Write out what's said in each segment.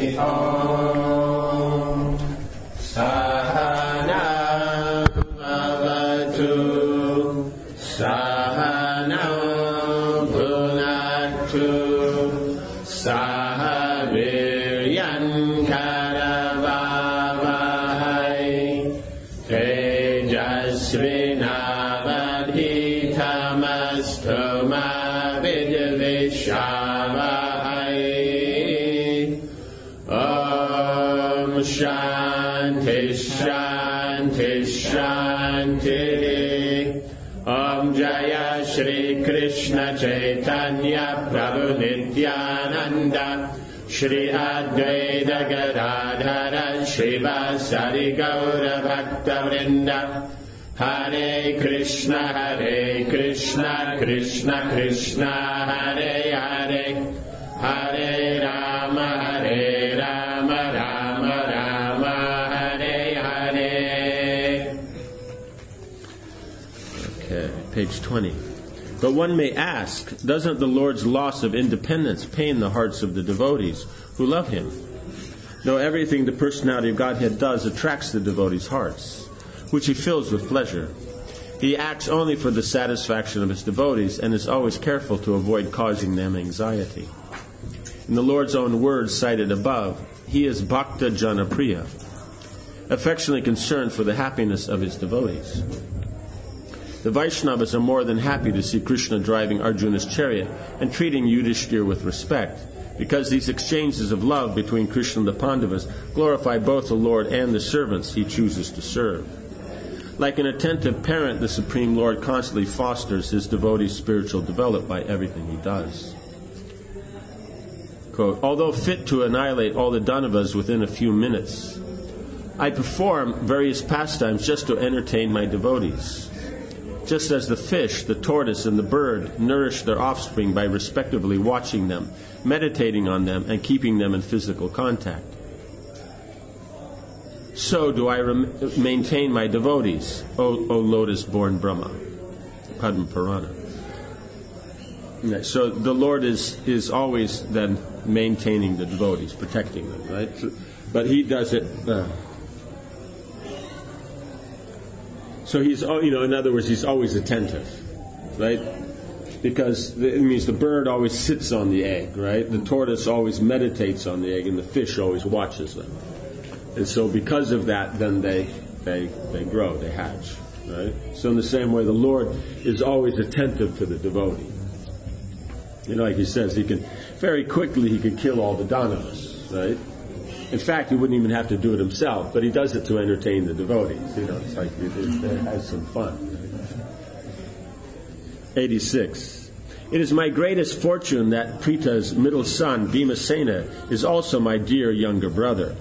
Om Sahana Bhavatu Sahana Bhunatu Sahaviryan Karavavahai Tejasvinavadhitamastu ma vidvishavahai. Om Shanti Shanti Shanti. Om Jaya Shri Krishna Chaitanya Prabhu Nityananda Shri Advaita Gadadhara Shrivasari Gaura Bhakta Vrinda. Hare Krishna Krishna Krishna Hare Hare, Hare Rama Rama Rama Hare Hare. Okay, page 20. But one may ask, doesn't the Lord's loss of independence pain the hearts of the devotees who love Him? No, everything the personality of Godhead does attracts the devotees' hearts, which He fills with pleasure. He acts only for the satisfaction of His devotees and is always careful to avoid causing them anxiety. In the Lord's own words cited above, He is Bhakta Jana Priya, affectionately concerned for the happiness of His devotees. The Vaishnavas are more than happy to see Krishna driving Arjuna's chariot and treating Yudhishthira with respect, because these exchanges of love between Krishna and the Pandavas glorify both the Lord and the servants He chooses to serve. Like an attentive parent, the Supreme Lord constantly fosters His devotees' spiritual development by everything He does. Quote, although fit to annihilate all the Danavas within a few minutes, I perform various pastimes just to entertain my devotees. Just as the fish, the tortoise, and the bird nourish their offspring by respectively watching them, meditating on them, and keeping them in physical contact, so do I maintain my devotees, O lotus-born Brahma. Padma Purana. So the Lord is always then maintaining the devotees, protecting them, right? But He does it. So He's, in other words, He's always attentive, right? Because it means the bird always sits on the egg, right? The tortoise always meditates on the egg, and the fish always watches them. And so because of that, then they grow, they hatch, right? So in the same way, the Lord is always attentive to the devotee. Like He says, He can very quickly He can kill all the Danavas, right? In fact, He wouldn't even have to do it Himself, but He does it to entertain the devotees. It's like He has some fun. 86. It is my greatest fortune that Prita's middle son, Bhimasena, is also my dear younger brother.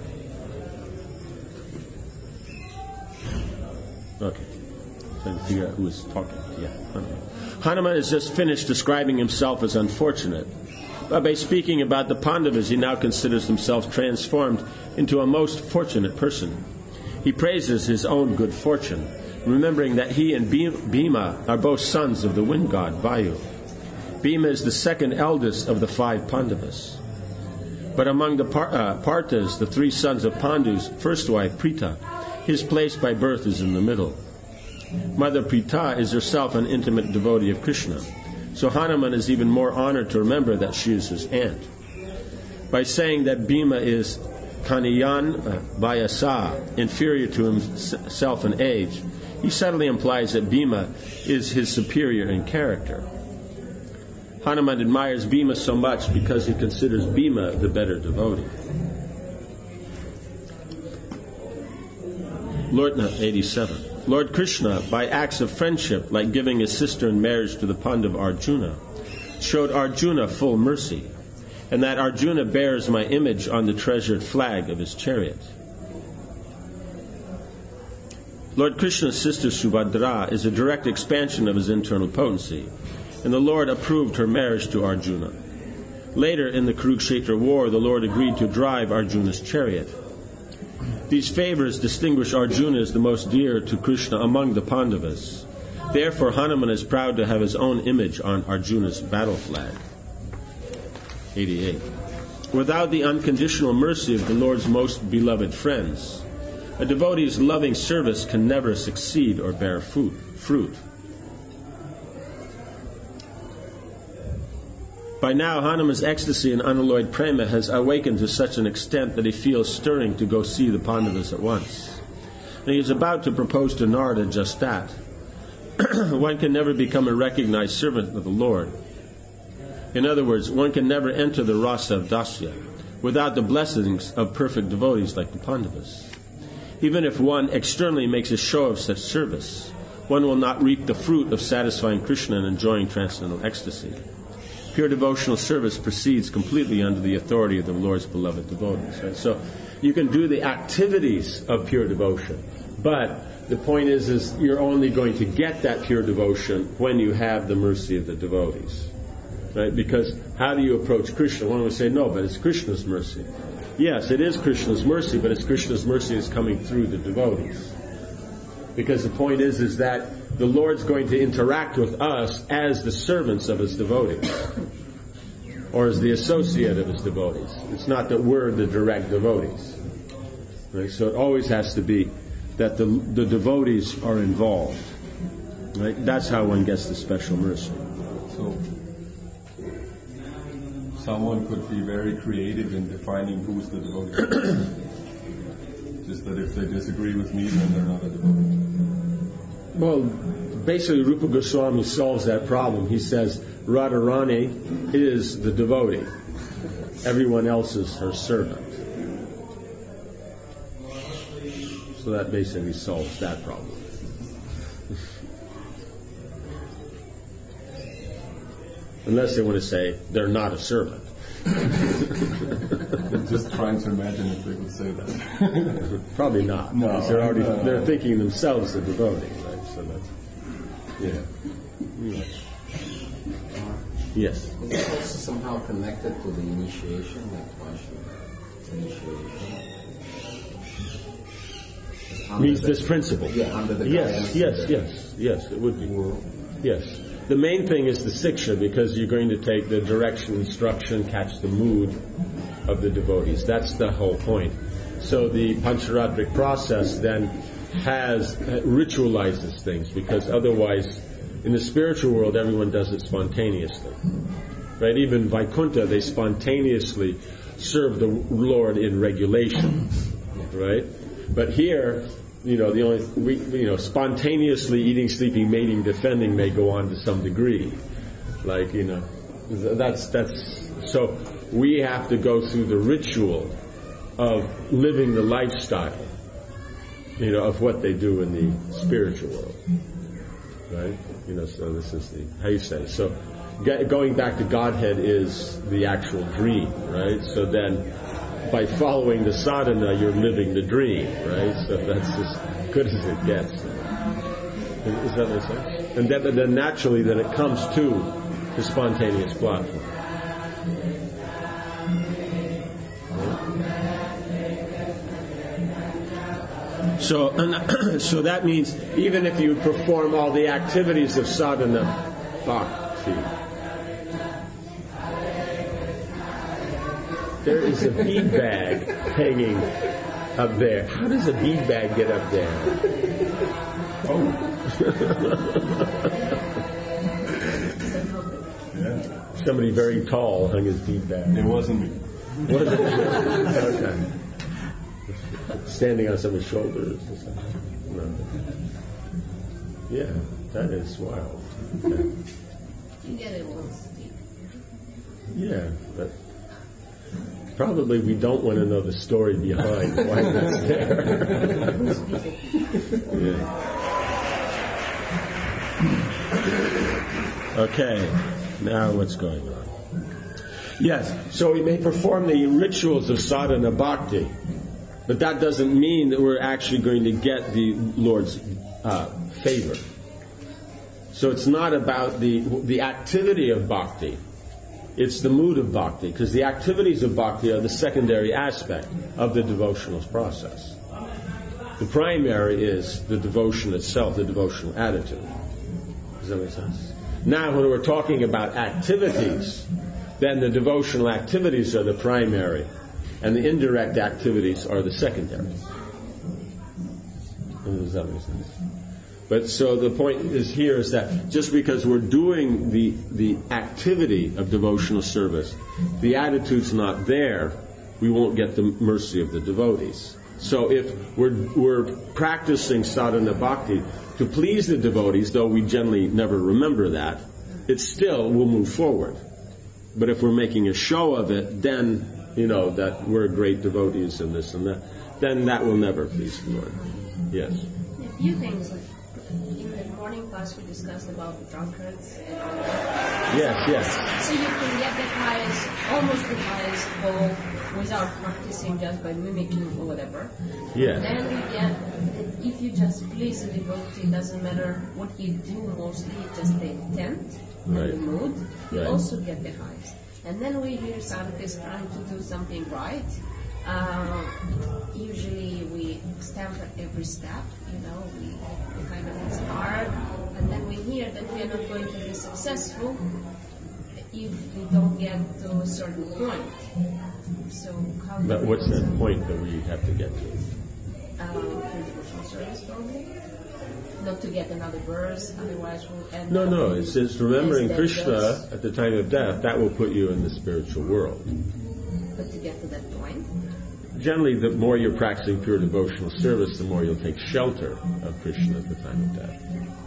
Okay. Trying to figure out who is talking. Yeah, Hanuman. Hanuman has just finished describing himself as unfortunate. But by speaking about the Pandavas, he now considers himself transformed into a most fortunate person. He praises his own good fortune, remembering that he and Bhima are both sons of the wind god Vayu. Bhima is the second eldest of the 5 Pandavas. But among the Parthas, the 3 sons of Pandu's first wife, Prita, his place by birth is in the middle. Mother Prita is herself an intimate devotee of Krishna. So Hanuman is even more honored to remember that she is his aunt. By saying that Bhima is Kaniyan Vayasa, inferior to himself in age, he subtly implies that Bhima is his superior in character. Hanuman admires Bhima so much because he considers Bhima the better devotee. 87. Lord Krishna, by acts of friendship, like giving his sister in marriage to the Pandav Arjuna, showed Arjuna full mercy, and that Arjuna bears my image on the treasured flag of his chariot. Lord Krishna's sister Subhadra is a direct expansion of his internal potency, and the Lord approved her marriage to Arjuna. Later, in the Kurukshetra war, the Lord agreed to drive Arjuna's chariot. These favors distinguish Arjuna as the most dear to Krishna among the Pandavas. Therefore, Hanuman is proud to have his own image on Arjuna's battle flag. 88. without the unconditional mercy of the Lord's most beloved friends, a devotee's loving service can never succeed or bear fruit. By now, Hanuman's ecstasy in unalloyed prema has awakened to such an extent that he feels stirring to go see the Pandavas at once. And he is about to propose to Narada just that. One can never become a recognized servant of the Lord. In other words, one can never enter the rasa of dasya without the blessings of perfect devotees like the Pandavas. Even if one externally makes a show of such service, one will not reap the fruit of satisfying Krishna and enjoying transcendental ecstasy. Pure devotional service proceeds completely under the authority of the Lord's beloved devotees. Right? So you can do the activities of pure devotion, but the point is you're only going to get that pure devotion when you have the mercy of the devotees. Right? Because how do you approach Krishna? One would say, no, but it's Krishna's mercy. Yes, it is Krishna's mercy, but it's Krishna's mercy is coming through the devotees. Because the point is that the Lord's going to interact with us as the servants of His devotees, or as the associate of His devotees. It's not that we're the direct devotees. Right? So it always has to be that the devotees are involved. Right? That's how one gets the special mercy. So someone could be very creative in defining who's the devotee. Just that if they disagree with me, then they're not a devotee. Well, basically Rupa Goswami solves that problem. He says Radharani is the devotee. Everyone else is her servant. So that basically solves that problem. Unless they want to say they're not a servant. I'm just trying to imagine if they would say that. Probably not. No, they're thinking themselves a devotee, right? So that's Yes. Is it also somehow connected to the initiation, like initiation? Means this principle. Yeah, under the Yes, it would be. Yes. The main thing is the siksha, because you're going to take the direction, instruction, catch the mood of the devotees. That's the whole point. So the Pancharadrik process then ritualizes things, because otherwise, in the spiritual world, everyone does it spontaneously. Right? Even Vaikuntha, they spontaneously serve the Lord in regulation. Right? But here, spontaneously eating, sleeping, mating, defending may go on to some degree. That's so we have to go through the ritual of living the lifestyle, of what they do in the spiritual world. Right? So this is how you say it. So going back to Godhead is the actual dream, right? So then by following the sadhana, you're living the dream, right? So that's as good as it gets. Does that make sense? And then naturally, then it comes to the spontaneous platform. So that means even if you perform all the activities of sadhana bhakti, there is a bead bag hanging up there. How does a bead bag get up there? Yeah. Somebody very tall hung his bead bag. It wasn't me. Was it? Okay. Standing on someone's shoulders or something. No. Yeah, that is wild. Okay. You get it once. Yeah, but probably we don't want to know the story behind why that's there. Yeah. Okay, now what's going on? Yes, so we may perform the rituals of sadhana bhakti, but that doesn't mean that we're actually going to get the Lord's favor. So it's not about the activity of bhakti. It's the mood of bhakti, because the activities of bhakti are the secondary aspect of the devotional process. The primary is the devotion itself, the devotional attitude. Does that make sense? Now, when we're talking about activities, then the devotional activities are the primary, and the indirect activities are the secondary. Does that make sense? But so the point is that just because we're doing the activity of devotional service, the attitude's not there, we won't get the mercy of the devotees. So if we're practicing sadhana bhakti to please the devotees, though we generally never remember that, it still will move forward. But if we're making a show of it, then, that we're great devotees and this and that, then that will never please the Lord. Yes. A few things. In the morning class we discussed about drunkards and all that. Yes. So you can get almost the highest goal without practicing, just by mimicking or whatever. Yes. Then we get that if you just please the devotee, it doesn't matter what you do mostly, just the intent and the mood, you also get the highest. And then we hear sadhakas trying to do something right. Usually we stand for every step, we kind of, it's hard, and then we hear that we are not going to be successful if we don't get to a certain point. So how? But what's that point that we have to get to? Through devotional service, probably. Not to get another verse, otherwise we'll end. No. It says remembering Krishna at the time of death. That will put you in the spiritual world. But to get to that point. Generally, the more you're practicing pure devotional service, the more you'll take shelter of Krishna at the time of death.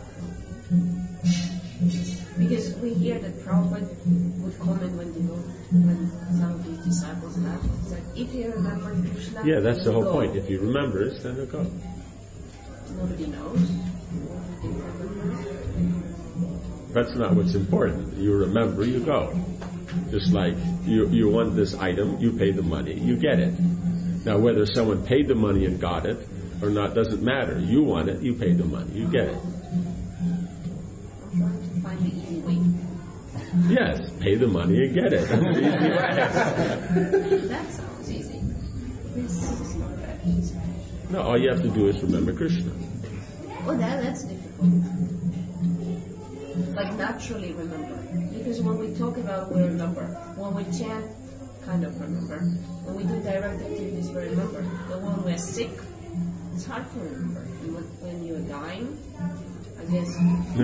Because we hear that Prabhupada would comment when some of his disciples left, he said, if you remember Krishna, yeah, that's the whole go. point. If he remembers, then he'll go. Nobody knows. Nobody remembers. That's not what's important. You remember, you go. Just like you want this item, you pay the money, you get it. Now, whether someone paid the money and got it or not doesn't matter. You want it, you pay the money, you get it. I'm trying to find the easy way. Yes, pay the money and get it. That's the easy way. That sounds easy. This is not that easy. No, all you have to do is remember Krishna. Oh, that's difficult. Like naturally remember. Because when we talk about we remember. When we chant, kind of remember. When we do direct activities, we remember. But when we're sick, it's hard to remember. And when you're dying, I guess.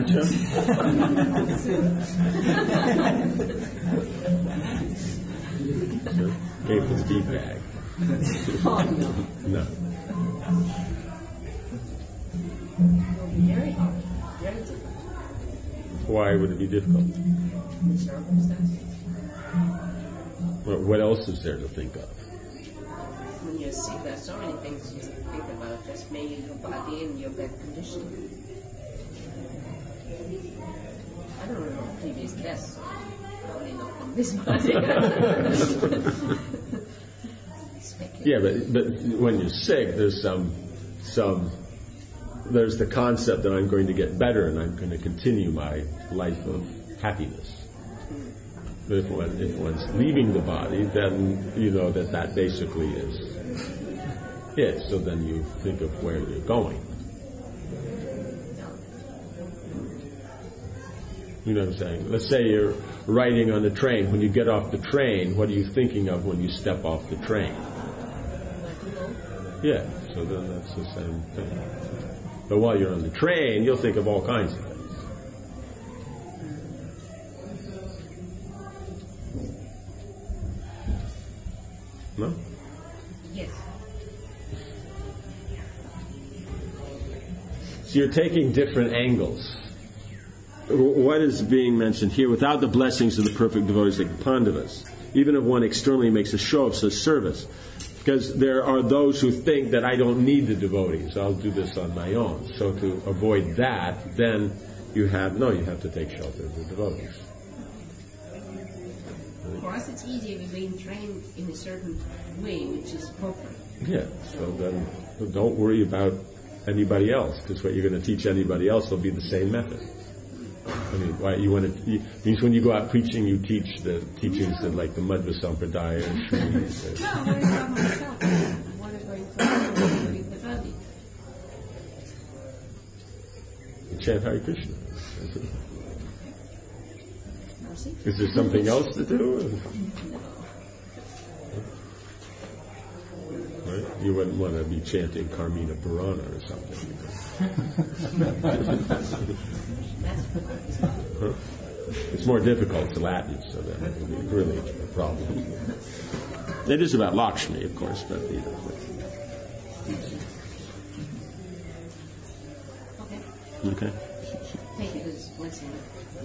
Gave his beat bag. Oh, no. No. It will be very hard. Very difficult. Why would it be difficult? The circumstances. Well, what else is there to think of? When you're sick, there's so many things you think about, just mainly your body and your bad condition. I don't remember previous deaths, so probably not from this body. Yeah, but when you're sick, there's there's the concept that I'm going to get better and I'm going to continue my life of happiness. But if one's leaving the body, then you know that basically is it. So then you think of where you're going. You know what I'm saying? Let's say you're riding on the train. When you get off the train, what are you thinking of when you step off the train? Yeah, so then that's the same thing. But while you're on the train, you'll think of all kinds of things. No? Yes. So you're taking different angles. What is being mentioned here? Without the blessings of the perfect devotees like the Pandavas, even if one externally makes a show of such service, because there are those who think that I don't need the devotees, I'll do this on my own. So to avoid that, then you have to take shelter of the devotees. For us, it's easier we're being trained in a certain way, which is proper. Yeah, so then don't worry about anybody else, because what you're going to teach anybody else will be the same method. I mean, why you want to? Means when you go out preaching, you teach the teachings of like the Madhva Sampradaya and Shris. No, I'm worried about myself. I want to go into the body. You chant Hare Krishna. music. Is there something else to do? Right? You wouldn't want to be chanting Carmina Burana or something. Huh? It's more difficult to Latin, so that would be really a problem. It is about Lakshmi, of course, but Okay. Okay. Thank you. This once in.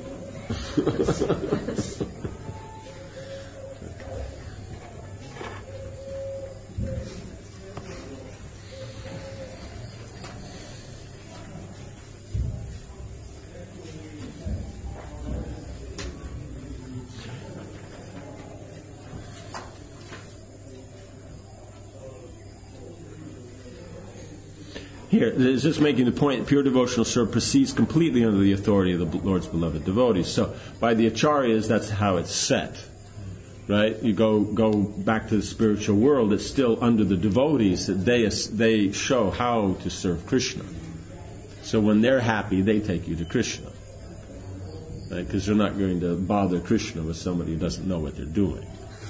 Here, it's just making the point, pure devotional service proceeds completely under the authority of the Lord's beloved devotees. So, by the acharyas, that's how it's set. Right? You go back to the spiritual world, it's still under the devotees that they show how to serve Krishna. So when they're happy, they take you to Krishna. Right? Because they're not going to bother Krishna with somebody who doesn't know what they're doing.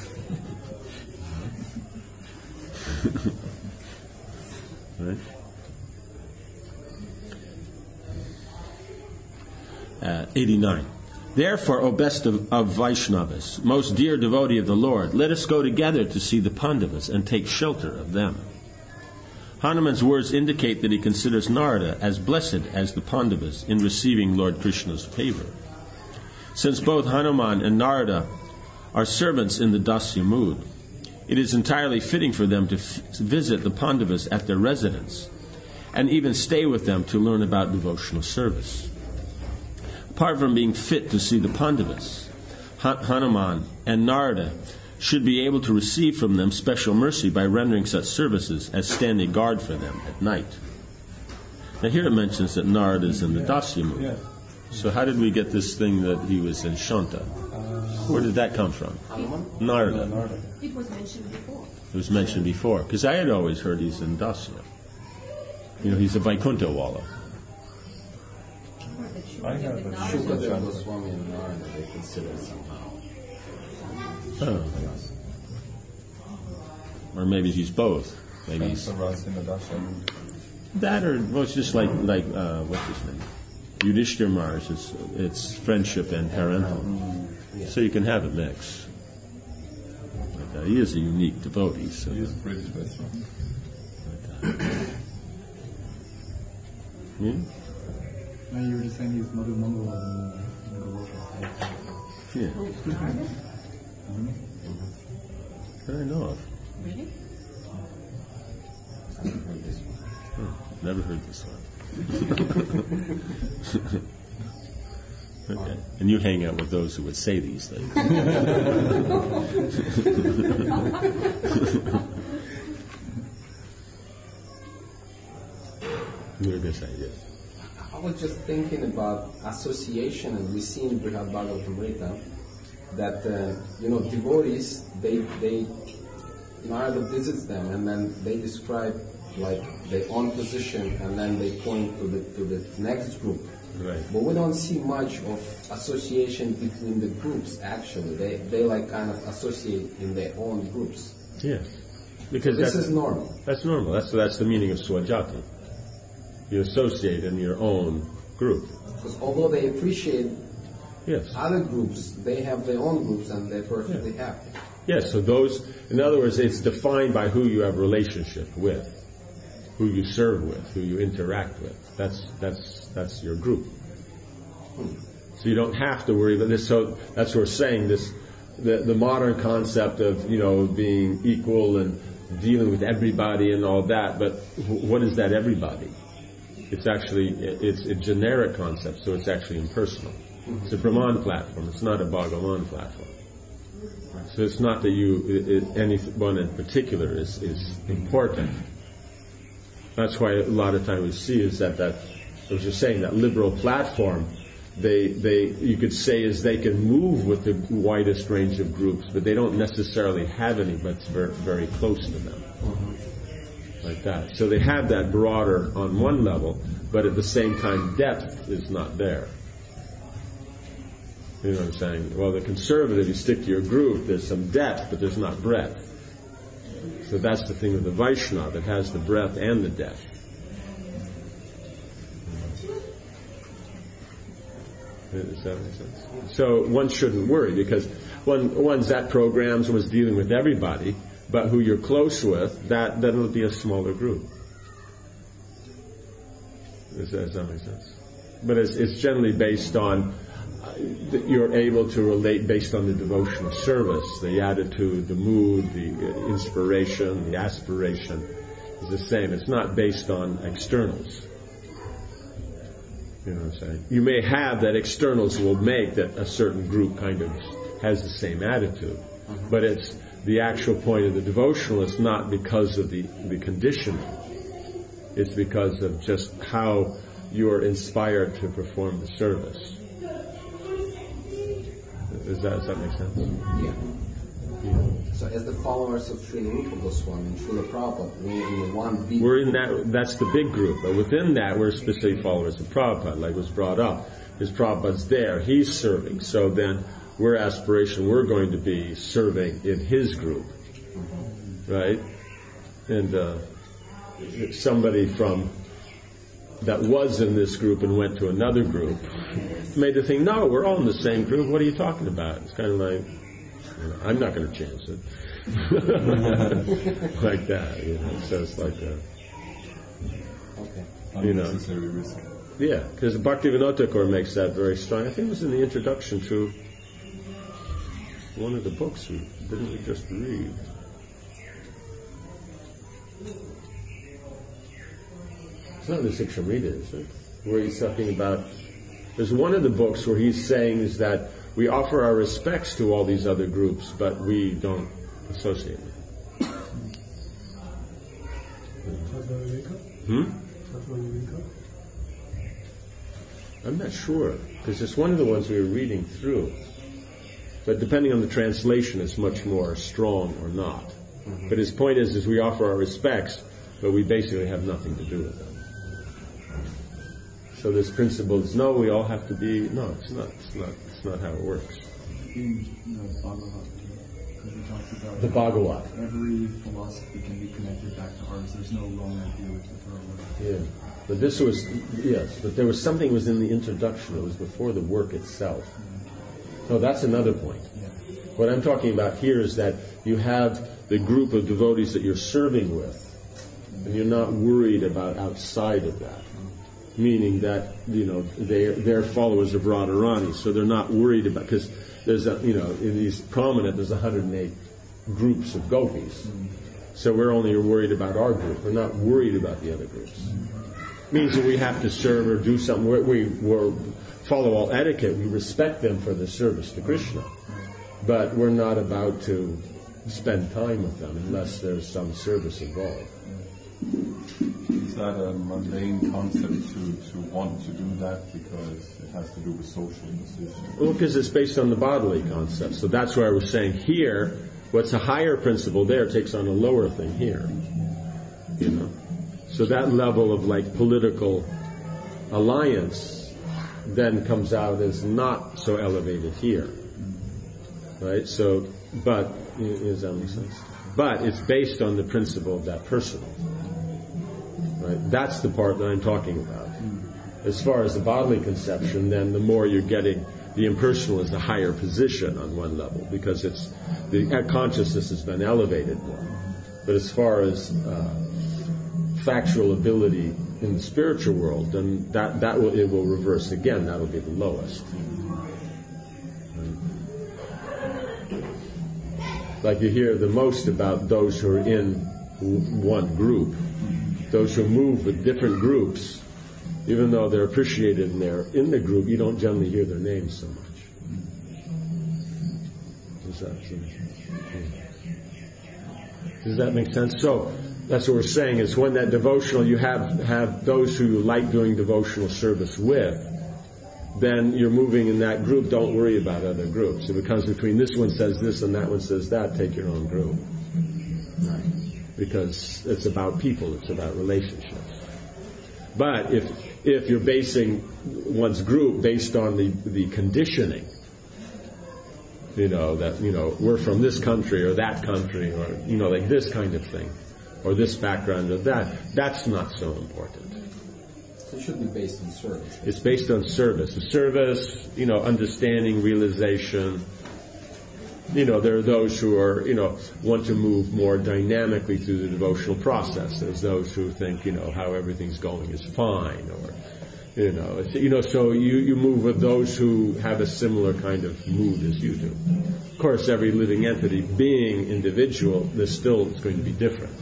Right? 89. Therefore, O best of Vaishnavas, most dear devotee of the Lord, let us go together to see the Pandavas and take shelter of them. Hanuman's words indicate that he considers Narada as blessed as the Pandavas in receiving Lord Krishna's favor. Since both Hanuman and Narada are servants in the Dasya mood, it is entirely fitting for them to visit the Pandavas at their residence and even stay with them to learn about devotional service. Apart from being fit to see the Pandavas, Hanuman and Narada should be able to receive from them special mercy by rendering such services as standing guard for them at night. Now here it mentions that Narada is in the Dasya mood. Yeah. So how did we get this thing that he was in Shanta? Where did that come from? Narada. It was mentioned before. It was mentioned before, because I had always heard he's in Dasya. You know, he's a Vaikuntha Walla. I have a Shukadeva Goswami and Narada, they consider somehow. Oh. Or maybe he's both. Maybe he's that, or well, it's just like what's his name? Yudhishthira Mars. It's friendship and parental, so you can have a mix. But, he is a unique devotee. So He is a British Vaishnava. You were just saying he's Madhu Mangala in the world. Yeah. That I know of. Really? Never heard this one. Okay. And you hang out with those who would say these things. You're this idea. I was just thinking about association, and we see in Brihad Bhagavatamrita that devotees Narada visits them, and then they describe like their own position, and then they point to the next group. Right. But we don't see much of association between the groups. Actually, they like kind of associate in their own groups. Yes. Because This is normal. That's normal. That's the meaning of Swajati. You associate in your own group. Because although they appreciate Yes. other groups, they have their own groups, and they're perfectly happy. Yes, so those, in other words, it's defined by who you have relationship with, who you serve with, who you interact with. That's your group. So you don't have to worry about this. So that's what we're saying, the modern concept of, being equal and dealing with everybody and all that, but what is that everybody? It's actually, it's a generic concept, so it's actually impersonal. It's a Brahman platform, it's not a Bhagavan platform. So it's not that anyone in particular is important. That's why a lot of times we see is that I was just saying, that liberal platform, you could say is they can move with the widest range of groups, but they don't necessarily have any that's very, very close to them. Like that. So they have that broader on one level, but at the same time depth is not there. You know what I'm saying? Well, the conservative, you stick to your group, there's some depth, but there's not breadth. So that's the thing with the Vaishnava, it has the breadth and the depth. Does that make sense? So one shouldn't worry, because one's that programs was dealing with everybody, but who you're close with, that'll be a smaller group. Does that make sense? But it's generally based on, you're able to relate based on the devotional service, the attitude, the mood, the inspiration, the aspiration is the same. It's not based on externals. You know what I'm saying? You may have that externals will make that a certain group kind of has the same attitude, but it's the actual point of the devotional is not because of the conditioning. It's because of just how you're inspired to perform the service. Does that make sense? Yeah. So as the followers of Srila Rupa Goswami and Srila Prabhupada, we're in one big We're in that's the big group, but within that we're specifically followers of Prabhupada, like was brought up. Because Prabhupada's there, he's serving, so then we're going to be serving in his group. Right? And somebody from that was in this group and went to another group made the thing, no, we're all in the same group, what are you talking about? It's kind of like, I'm not going to chance it. Like that, so it's like a unnecessary risk. Yeah, because Bhaktivinoda Thakur makes that very strong. I think it was in the introduction to one of the books didn't we just read? It's not in the Sikshamrita, is it? Where he's talking about, there's one of the books where he's saying is that we offer our respects to all these other groups, but we don't associate with them. I'm not sure, because it's one of the ones we were reading through. But depending on the translation, it's much more strong or not. Mm-hmm. But his point is we offer our respects, but we basically have nothing to do with them. So this principle is, no, we all have to be, no, it's not how it works. In the Bhagavad Gita, because it talks about the Bhagavad. Every philosophy can be connected back to ours. There's no wrong idea with the Yeah. But this was, yes, but there was something was in the introduction. It was before the work itself. So that's another point. Yeah. What I'm talking about here is that you have the group of devotees that you're serving with, and you're not worried about outside of that. Meaning that, they're followers of Radharani, so they're not worried about, because there's in these prominent, there's 108 groups of gopis. So we're only worried about our group. We're not worried about the other groups. Means that we have to serve or do something. We follow all etiquette. We respect them for the service to Krishna. But we're not about to spend time with them unless there's some service involved. Is that a mundane concept to want to do that because it has to do with social decisions? Well, because it's based on the bodily concept. So that's why I was saying here, what's a higher principle there takes on a lower thing here. So that level of political alliance then comes out as not so elevated here. Right? So, but, does that make sense? But it's based on the principle of that personal. Right? That's the part that I'm talking about. As far as the bodily conception, then the more you're getting, the impersonal is a higher position on one level because the consciousness has been elevated more. But as far as factual ability in the spiritual world, then it will reverse again. That'll be the lowest. Like you hear the most about those who are in one group. Those who move with different groups, even though they're appreciated and they're in the group, you don't generally hear their names so much. Does that make sense? So that's what we're saying is when that devotional, you have those who you like doing devotional service with, then you're moving in that group. Don't worry about other groups. If it comes between this one says this and that one says that, take your own group. Right. Because it's about people, it's about relationships. But if you're basing one's group based on the conditioning, that we're from this country or that country, or like this kind of thing, or this background or that. That's not so important. So it should be based on service. It's based on service. Service, understanding, realization. There are those who are, want to move more dynamically through the devotional process. There's those who think, how everything's going is fine, or, so you move with those who have a similar kind of mood as you do. Of course, every living entity being individual, it's going to be different.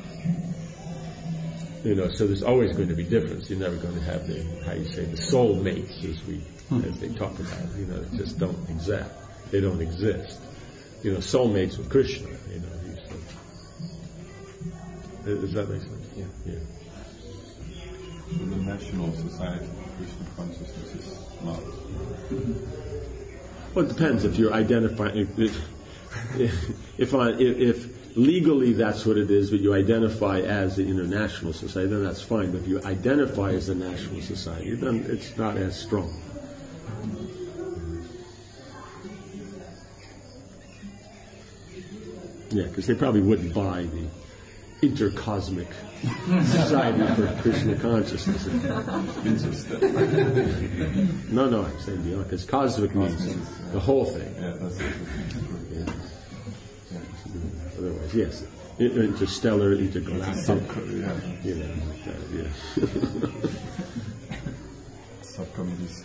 So there's always going to be difference. You're never going to have the soul mates as they talk about. They just don't exist. They don't exist. Soulmates with Krishna. Does that make sense? Yeah. So the national society of Krishna consciousness is not. Well, it depends if you're identifying. If legally that's what it is, but you identify as the international society, then that's fine. But if you identify as the national society, then it's not as strong. Yeah, because they probably wouldn't buy the intercosmic society for Krishna consciousness. No, I'm saying beyond, because cosmic means the whole thing. Yeah, that's it. Otherwise, yes, interstellar, intergalactic, Yeah. like that, yeah. Subcommittees.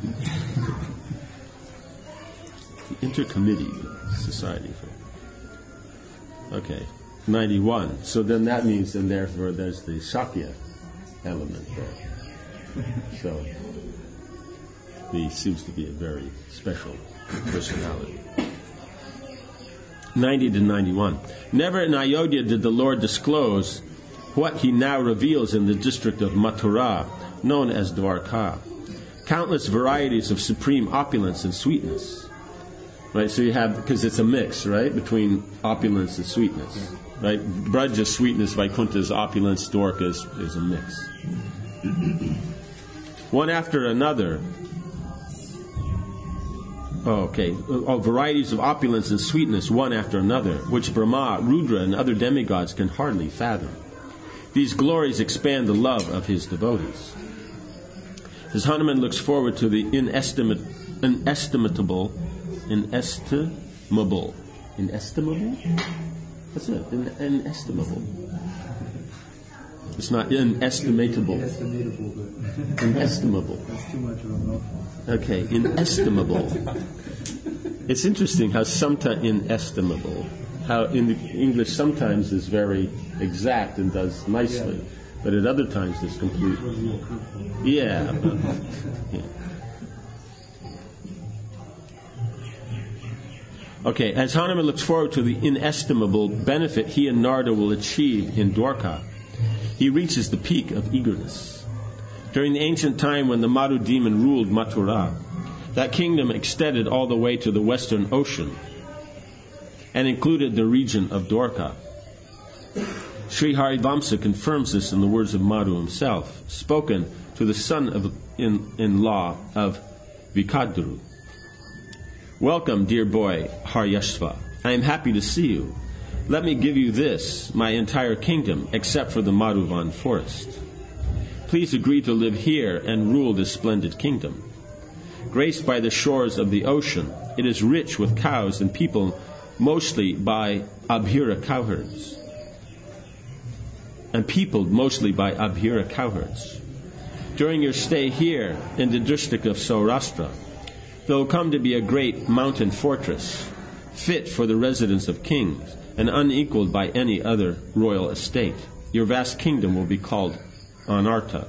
The Intercommittee Society for. Okay, 91. So then that means, and therefore there's the Shakya element there. So he seems to be a very special personality. 90 to 91. Never in Ayodhya did the Lord disclose what he now reveals in the district of Mathura, known as Dwarka. Countless varieties of supreme opulence and sweetness. Right, so you have, because it's a mix, right, between opulence and sweetness. Right? Braja sweetness, Vaikuntha's opulence, Dwarka is a mix. One after another. Varieties of opulence and sweetness, one after another, which Brahma, Rudra, and other demigods can hardly fathom. These glories expand the love of his devotees. As Hanuman looks forward to the inestimable. What's it? Inestimable. It's not inestimable. Inestimable. That's too much of a mouthful. Okay, inestimable. It's interesting how sometimes inestimable, how in the English sometimes is very exact and does nicely, but at other times it's complete. Yeah. Okay, as Hanuman looks forward to the inestimable benefit he and Narada will achieve in Dwarka, he reaches the peak of eagerness. During the ancient time when the Madhu demon ruled Mathura, that kingdom extended all the way to the western ocean and included the region of Dwarka. Sri Harivamsa confirms this in the words of Madhu himself, spoken to the son-in-law of Vikadru. Welcome, dear boy, Haryashva. I am happy to see you. Let me give you this, my entire kingdom, except for the Madhuvan forest. Please agree to live here and rule this splendid kingdom. Graced by the shores of the ocean, it is rich with cows and people, mostly by Abhira cowherds. And peopled mostly by Abhira cowherds. During your stay here in the district of Saurashtra, there will come to be a great mountain fortress, fit for the residence of kings, and unequaled by any other royal estate. Your vast kingdom will be called Anartha.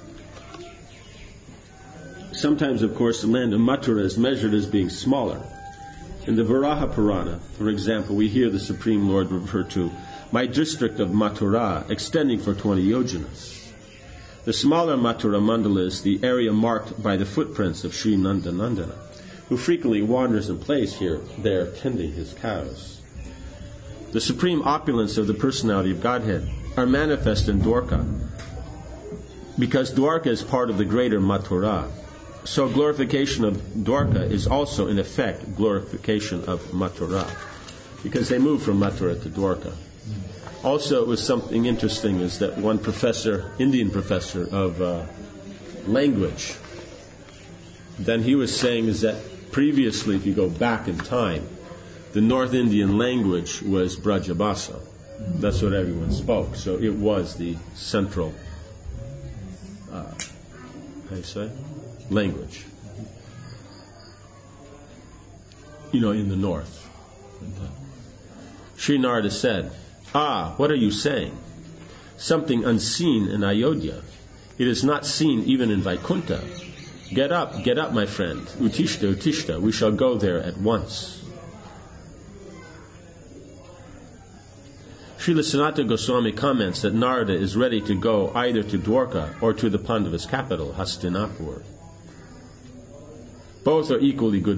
Sometimes, of course, the land of Mathura is measured as being smaller. In the Varaha Purana, for example, we hear the Supreme Lord refer to my district of Mathura, extending for 20 yojanas. The smaller Mathura Mandala is the area marked by the footprints of Sri Nandanandana, who frequently wanders and plays here, there, tending his cows. The supreme opulence of the personality of Godhead are manifest in Dwarka, because Dwarka is part of the greater Mathura. So glorification of Dwarka is also, in effect, glorification of Mathura, because they moved from Mathura to Dwarka. Also, it was something interesting is that one professor, Indian professor of language, then he was saying is that previously, if you go back in time, the North Indian language was Brajabhasa. That's what everyone spoke. So it was the central, how do you say, language. In the north. Sri Narada said, what are you saying? Something unseen in Ayodhya. It is not seen even in Vaikuntha. Get up, my friend. Utishta, we shall go there at once. Srila Sanatana Goswami comments that Narada is ready to go either to Dwarka or to the Pandavas' capital, Hastinapur. Both are equally good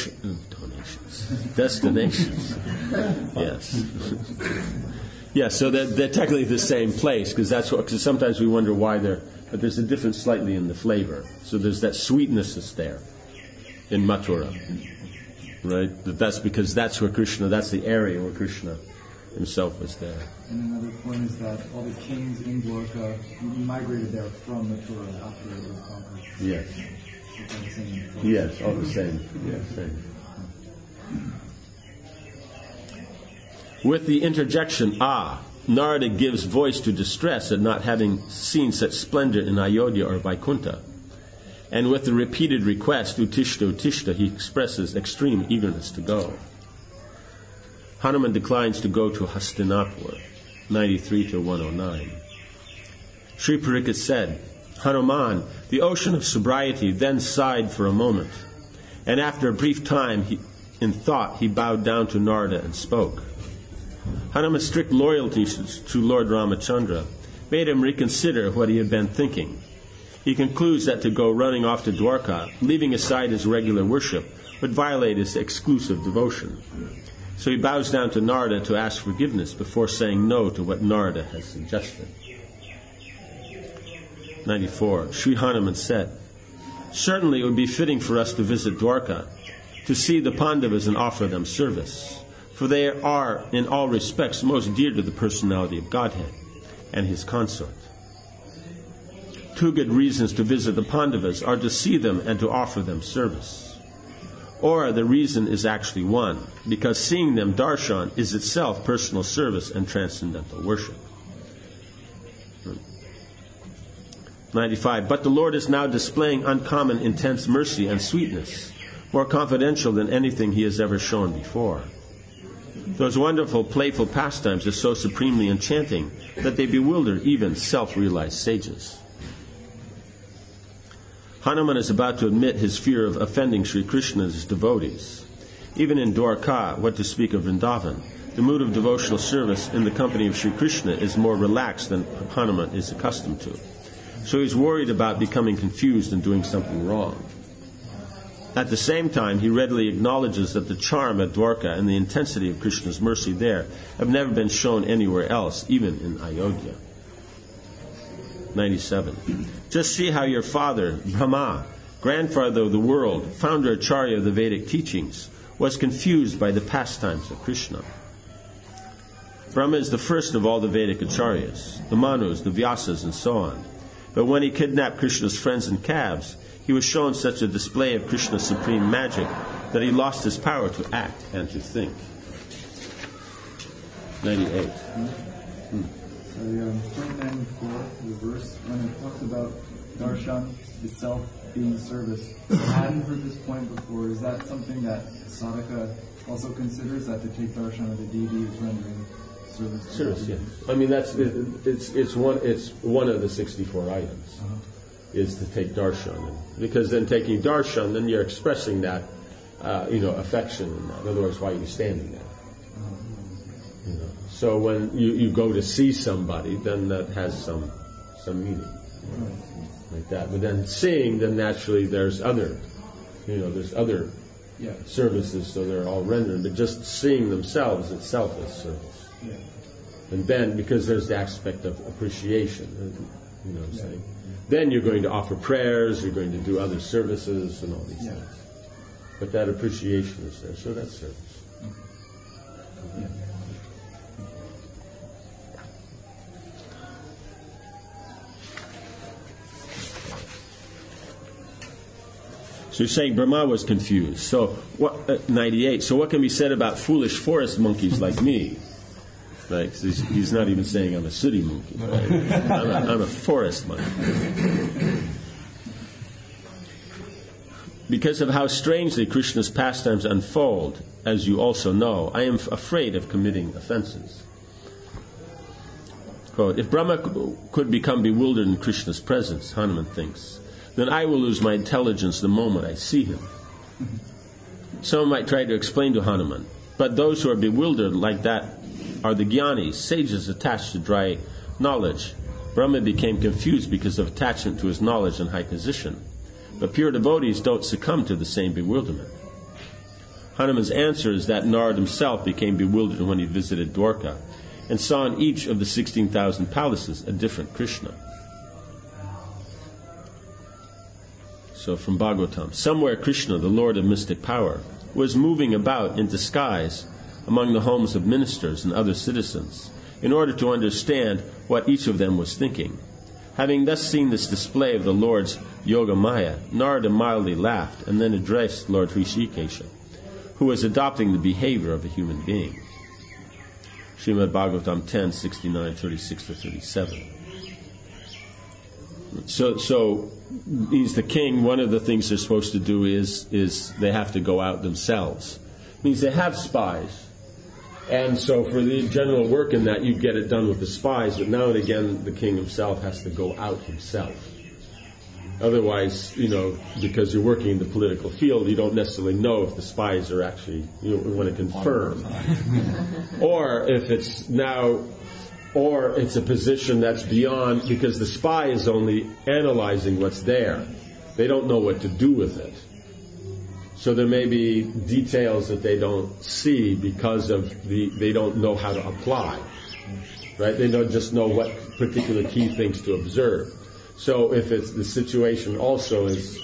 destinations. Yes. Yes, so they're technically the same place, because sometimes we wonder why but there's a difference slightly in the flavor. So there's that sweetness that's there in Mathura, right? That's because that's the area where Krishna himself was there. And another point is that all the kings in Dwarka migrated there from Mathura after it was conquered. Yes. Yes, all the same. Yes, same. With the interjection, Narada gives voice to distress at not having seen such splendor in Ayodhya or Vaikuntha. And with the repeated request, Utishta, he expresses extreme eagerness to go. Hanuman declines to go to Hastinapur, 93 to 109. Sri Pariksit said, Hanuman, the ocean of sobriety, then sighed for a moment, and after a brief time, in thought, he bowed down to Narada and spoke. Hanuman's strict loyalty to Lord Ramachandra made him reconsider what he had been thinking. He concludes that to go running off to Dwarka, leaving aside his regular worship, would violate his exclusive devotion. So he bows down to Narada to ask forgiveness before saying no to what Narada has suggested. 94. Sri Hanuman said, certainly it would be fitting for us to visit Dwarka, to see the Pandavas and offer them service, for they are, in all respects, most dear to the personality of Godhead and his consort. Two good reasons to visit the Pandavas are to see them and to offer them service. Or the reason is actually one, because seeing them, darshan, is itself personal service and transcendental worship. 95. But the Lord is now displaying uncommon intense mercy and sweetness, more confidential than anything he has ever shown before. Those wonderful, playful pastimes are so supremely enchanting that they bewilder even self-realized sages. Hanuman is about to admit his fear of offending Sri Krishna's devotees. Even in Dwarka, what to speak of Vrindavan, the mood of devotional service in the company of Sri Krishna is more relaxed than Hanuman is accustomed to. So he's worried about becoming confused and doing something wrong. At the same time, he readily acknowledges that the charm at Dwarka and the intensity of Krishna's mercy there have never been shown anywhere else, even in Ayodhya. 97. Just see how your father, Brahma, grandfather of the world, founder Acharya of the Vedic teachings, was confused by the pastimes of Krishna. Brahma is the first of all the Vedic Acharyas, the Manus, the Vyasas, and so on. But when he kidnapped Krishna's friends and calves, he was shown such a display of Krishna's supreme magic that he lost his power to act and to think. 98. So point 94, the verse, when it talks about darshan itself being service, I hadn't heard this point before. Is that something that sadhaka also considers, that to take darshan of the deity is rendering service? Service, yeah. I mean, it's one of the 64 items. Is to take darshan, because then taking darshan, then you're expressing that, affection. In other words, why are you standing there? So when you go to see somebody, then that has some meaning, like that. But then seeing, then naturally there's other services, so they're all rendered. But just seeing themselves itself is service. Yeah. And then because there's the aspect of appreciation, saying. Then you're going to offer prayers, you're going to do other services and all these things. But that appreciation is there, so that's service. Yeah. So you're saying Brahma was confused. So what? 98. So what can be said about foolish forest monkeys like me? Like he's not even saying I'm a city monkey. Right? I'm a forest monkey. Because of how strangely Krishna's pastimes unfold, as you also know, I am afraid of committing offenses. Quote, if Brahma could become bewildered in Krishna's presence, Hanuman thinks, then I will lose my intelligence the moment I see him. Someone might try to explain to Hanuman, but those who are bewildered like that are the jnanis, sages attached to dry knowledge. Brahma became confused because of attachment to his knowledge and high position. But pure devotees don't succumb to the same bewilderment. Hanuman's answer is that Narad himself became bewildered when he visited Dwarka and saw in each of the 16,000 palaces a different Krishna. So from Bhagavatam, somewhere Krishna, the Lord of mystic power, was moving about in disguise among the homes of ministers and other citizens in order to understand what each of them was thinking. Having thus seen this display of the Lord's Yoga Maya, Narada mildly laughed and then addressed Lord Hrishikesha, who was adopting the behavior of a human being. Srimad Bhagavatam 10, 69, 36 to 37. So he's the king. One of the things they're supposed to do is they have to go out themselves. It means they have spies. And so for the general work in that, you get it done with the spies, but now and again the king himself has to go out himself. Otherwise, because you're working in the political field, you don't necessarily know if the spies are actually, you want to confirm. Or if it's a position that's beyond, because the spy is only analyzing what's there. They don't know what to do with it. So there may be details that they don't see because of they don't know how to apply. Right? They don't just know what particular key things to observe. So if it's the situation also is,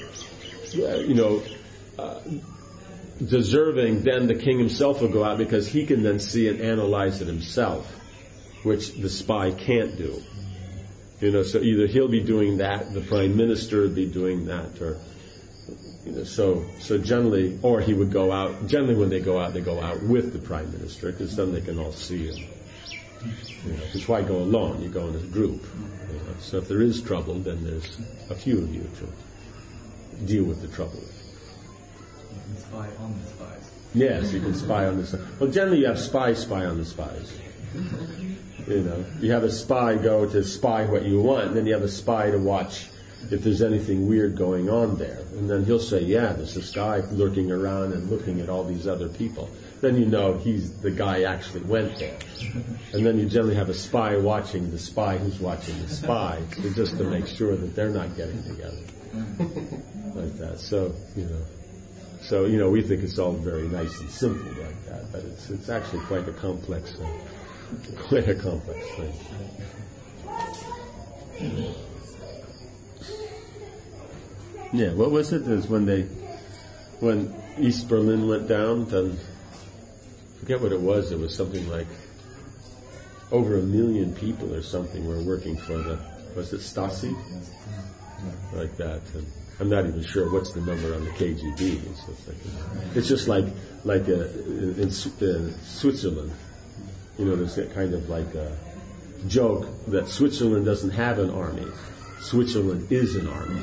deserving, then the king himself will go out because he can then see and analyze it himself, which the spy can't do. So either he'll be doing that, the prime minister would be doing that, or so generally, or he would go out. Generally, when they go out with the prime minister, because then they can all see him. Because why go alone? You go in a group. So if there is trouble, then there's a few of you to deal with the trouble. You can spy on the spies. Yes, you can spy on the spies. Well, generally you have spy on the spies. You have a spy go to spy what you want, and then you have a spy to watch if there's anything weird going on there. And then he'll say, yeah, there's this guy lurking around and looking at all these other people. Then you know the guy actually went there. And then you generally have a spy watching the spy who's watching the spy, just to make sure that they're not getting together. Like that. So we think it's all very nice and simple like that, but it's actually quite a complex thing. Yeah, what was it? It was when East Berlin went down, then I forget what it was. It was something like over 1 million people or something were working for was it Stasi? Like that. And I'm not even sure what's the number on the KGB. It's just like in Switzerland. There's that kind of like a joke that Switzerland doesn't have an army. Switzerland is an army.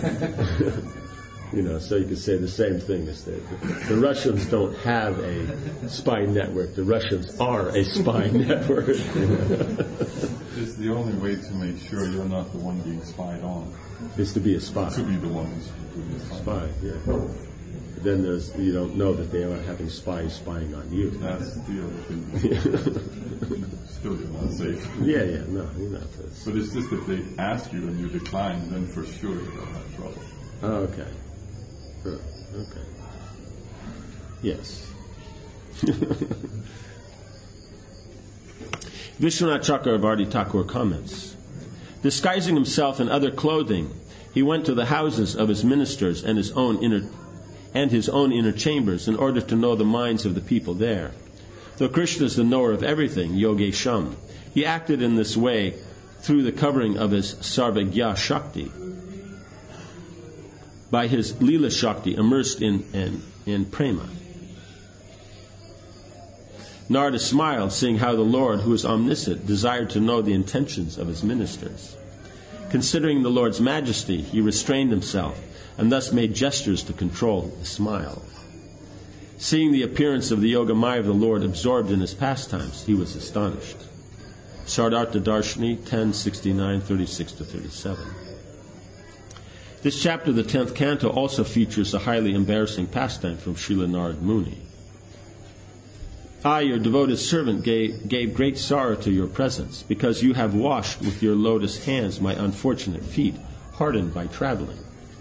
So you could say the same thing. The Russians don't have a spy network. The Russians are a spy network. It's the only way to make sure you're not the one being spied on. Is to be a spy. To be the one who's being spy, yeah. But then you don't know that they are having spies spying on you. That's the other thing. Still, you're not safe. Yeah, no, you're not safe. But it's just if they ask you and you decline, then for sure you'll have trouble. Oh, okay. Okay. Yes. Vishwanath Chakravarti Thakur comments, Disguising himself in other clothing, he went to the houses of his ministers and his own inner chambers in order to know the minds of the people there. Though Krishna is the knower of everything, Yogesham, he acted in this way through the covering of his Sarvagya Shakti, by his Leela Shakti immersed in prema. Narada smiled, seeing how the Lord, who is omniscient, desired to know the intentions of his ministers. Considering the Lord's majesty, he restrained himself and thus made gestures to control the smile. Seeing the appearance of the Yogamaya of the Lord absorbed in his pastimes, he was astonished. Sardartha Darshini 10:69, 36-37. This chapter of the 10th canto also features a highly embarrassing pastime from Srila Narad Muni. I, your devoted servant, gave great sorrow to your presence, because you have washed with your lotus hands my unfortunate feet, hardened by traveling.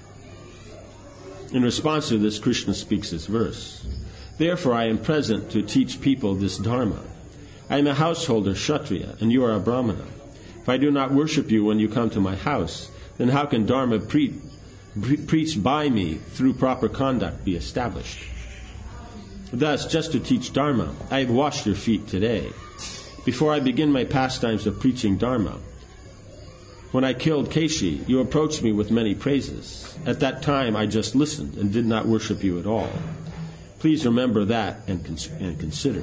In response to this, Krishna speaks this verse. Therefore I am present to teach people this dharma. I am a householder, Kshatriya, and you are a Brahmana. If I do not worship you when you come to my house, then how can dharma preached by me through proper conduct be established? Thus, just to teach Dharma, I have washed your feet today. Before I begin my pastimes of preaching Dharma, when I killed Keshi, you approached me with many praises. At that time, I just listened and did not worship you at all. Please remember that and consider.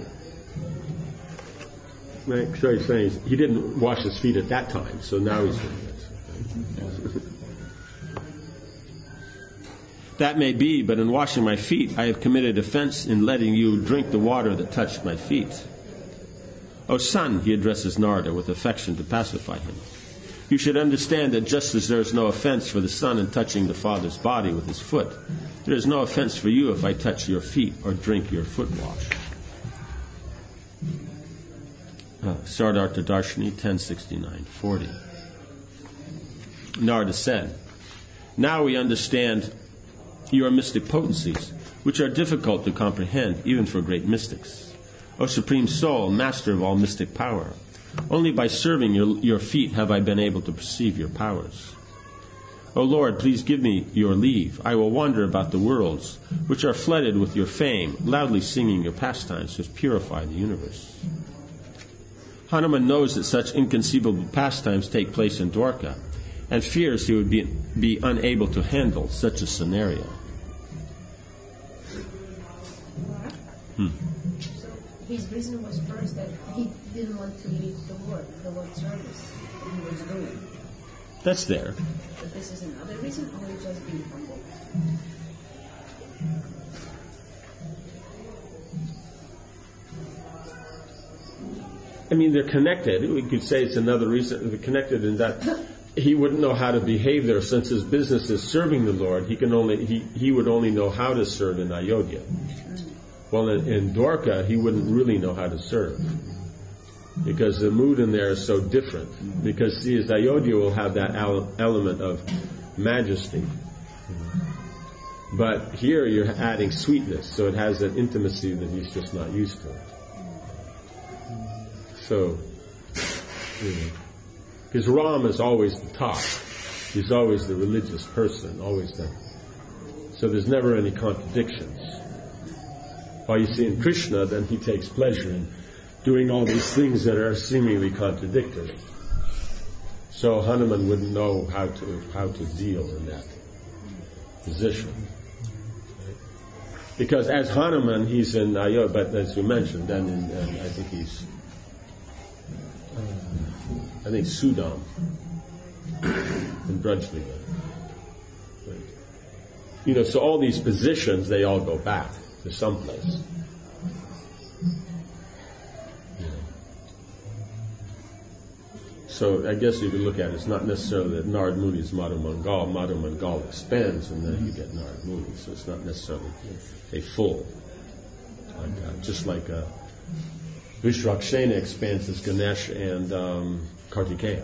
Right, so he's saying he didn't wash his feet at that time, so now he's doing this. That may be, but in washing my feet, I have committed offense in letting you drink the water that touched my feet. O son, he addresses Narada with affection to pacify him. You should understand that just as there is no offense for the son in touching the father's body with his foot, there is no offense for you if I touch your feet or drink your foot wash. Sardartha Darshini 10:69-40. Narada said, now we understand your mystic potencies, which are difficult to comprehend even for great mystics. O Supreme Soul, master of all mystic power, only by serving your feet have I been able to perceive your powers. O Lord, please give me your leave. I will wander about the worlds, which are flooded with your fame, loudly singing your pastimes which purify the universe. Hanuman knows that such inconceivable pastimes take place in Dwarka, and fears he would be unable to handle such a scenario. So his reason was first that he didn't want to leave the Lord service that he was doing. That's there. But this is another reason, or he just being humble? I mean, they're connected. We could say it's another reason. They're connected in that he wouldn't know how to behave there, since his business is serving the Lord. He would only know how to serve in Ayodhya. Well, in Dwarka, he wouldn't really know how to serve, because the mood in there is so different. Because see, his Ayodhya will have that element of majesty, but here you're adding sweetness, so it has an intimacy that he's just not used to. So, because Ram is always the top. He's always the religious person, always that. So there's never any contradictions. While you see in Krishna, then he takes pleasure in doing all these things that are seemingly contradictory. So Hanuman wouldn't know how to deal in that position. Because as Hanuman, he's in Ayodhya, but as you mentioned, then I think he's Sudam in Brajlila. Right. So all these positions, they all go back to someplace. So I guess you could look at it, it's not necessarily that Narad Muni is Madhu Mangal. Madhu Mangal expands and then you get Narad Muni. So it's not necessarily a full. Just like Vishrakshena expands as Ganesh and Kartikeya.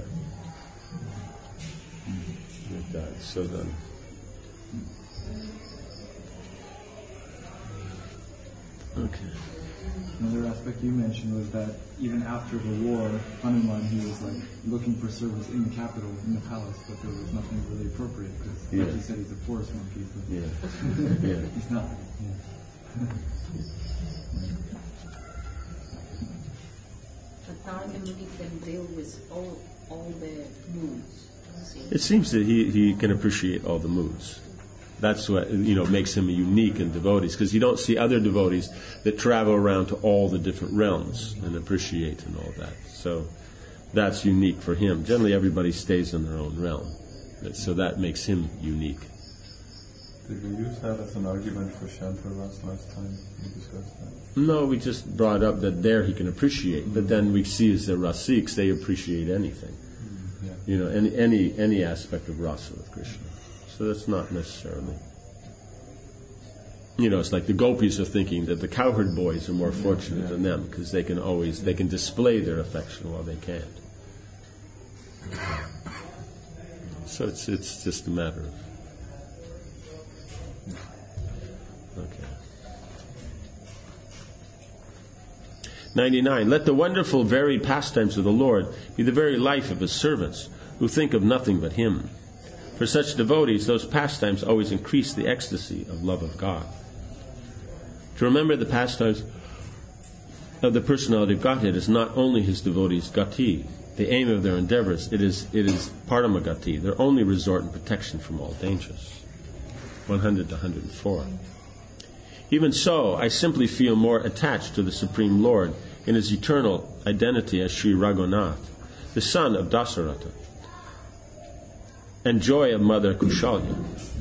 Like that. So then. Okay. Another aspect you mentioned was that even after the war, Hanuman, he was like looking for service in the capital, in the palace, but there was nothing really appropriate because, like you said, he's a forest monkey. So he's not. But Thargamuni can deal with all the moods. It seems that he can appreciate all the moods. That's what makes him unique in devotees, because you don't see other devotees that travel around to all the different realms and appreciate and all that. So that's unique for him. Generally, everybody stays in their own realm, so that makes him unique. Did we use that as an argument for Shantaras last time we discussed that? No, we just brought up that there he can appreciate, but then we see as the Rasiks, they appreciate anything. Any aspect of rasa with Krishna. So that's not necessarily. It's like the gopis are thinking that the cowherd boys are more fortunate than them because they can display their affection while they can't. So it's just a matter of. Okay. 99. Let the wonderful varied pastimes of the Lord be the very life of His servants who think of nothing but Him. For such devotees, those pastimes always increase the ecstasy of love of God. To remember the pastimes of the personality of Godhead is not only His devotees' gati, the aim of their endeavors, it is paramagati, their only resort and protection from all dangers. 100 to 104. Even so, I simply feel more attached to the Supreme Lord in His eternal identity as Sri Raghunath, the son of Dasaratha, and joy of Mother Kushalya.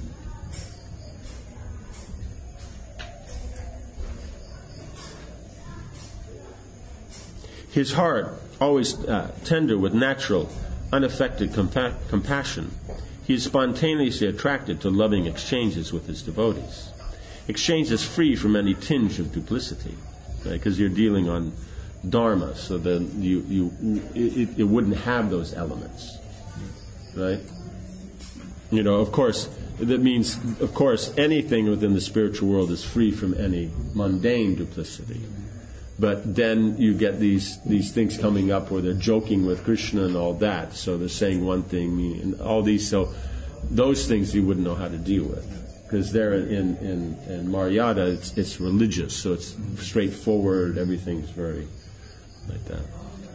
His heart, always tender with natural, unaffected compassion, he is spontaneously attracted to loving exchanges with his devotees. Exchanges free from any tinge of duplicity, because you're dealing on dharma, so then it wouldn't have those elements, right? Of course, that means, anything within the spiritual world is free from any mundane duplicity. But then you get these things coming up where they're joking with Krishna and all that. So they're saying one thing and all these. So those things you wouldn't know how to deal with, because they're in Maryada. It's religious, so it's straightforward. Everything's very like that.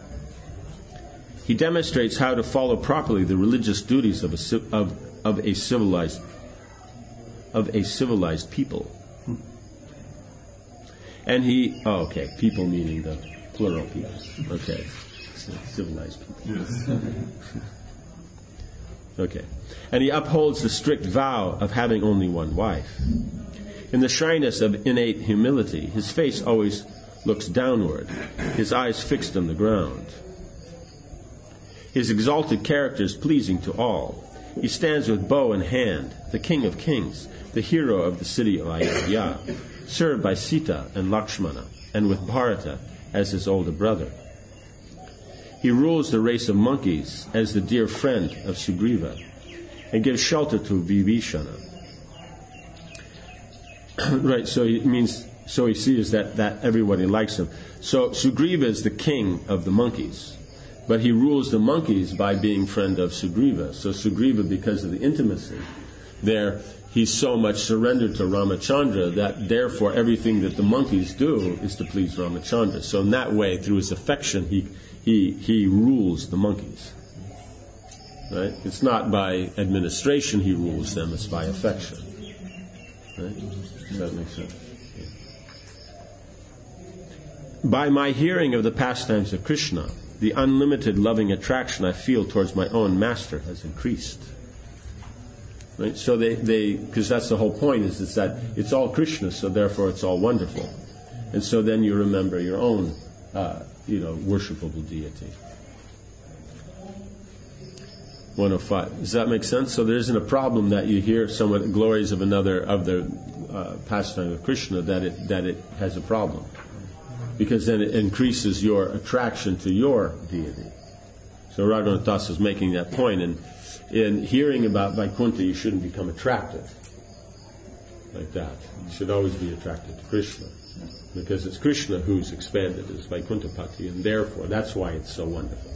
He demonstrates how to follow properly the religious duties of a civilized people. And people meaning the plural people. Okay, civilized people. Yes. Okay, and he upholds the strict vow of having only one wife. In the shyness of innate humility, his face always looks downward, his eyes fixed on the ground. His exalted character is pleasing to all. He stands with bow in hand, the King of Kings, the hero of the city of Ayodhya, served by Sita and Lakshmana, and with Bharata as his older brother. He rules the race of monkeys as the dear friend of Sugriva, and gives shelter to Vibhishana. Right, so he sees that everybody likes him. So Sugriva is the king of the monkeys, but he rules the monkeys by being friend of Sugriva. So Sugriva, because of the intimacy there, he's so much surrendered to Ramachandra that therefore everything that the monkeys do is to please Ramachandra. So in that way, through his affection, he rules the monkeys. Right? It's not by administration he rules them, it's by affection. Right? Does that make sense? Yeah. By my hearing of the pastimes of Krishna, the unlimited loving attraction I feel towards my own master has increased. Right? So because that's the whole point, is that it's all Krishna, so therefore it's all wonderful. And so then you remember your own, worshipable deity. 105. Does that make sense? So there isn't a problem that you hear somewhat the glories of another of the pastime of Krishna that it has a problem, because then it increases your attraction to your deity. So Raghunath Das is making that point, and in hearing about Vaikuntha, you shouldn't become attracted like that. You should always be attracted to Krishna. Because it's Krishna who's expanded as Vaikuntapati, and therefore that's why it's so wonderful.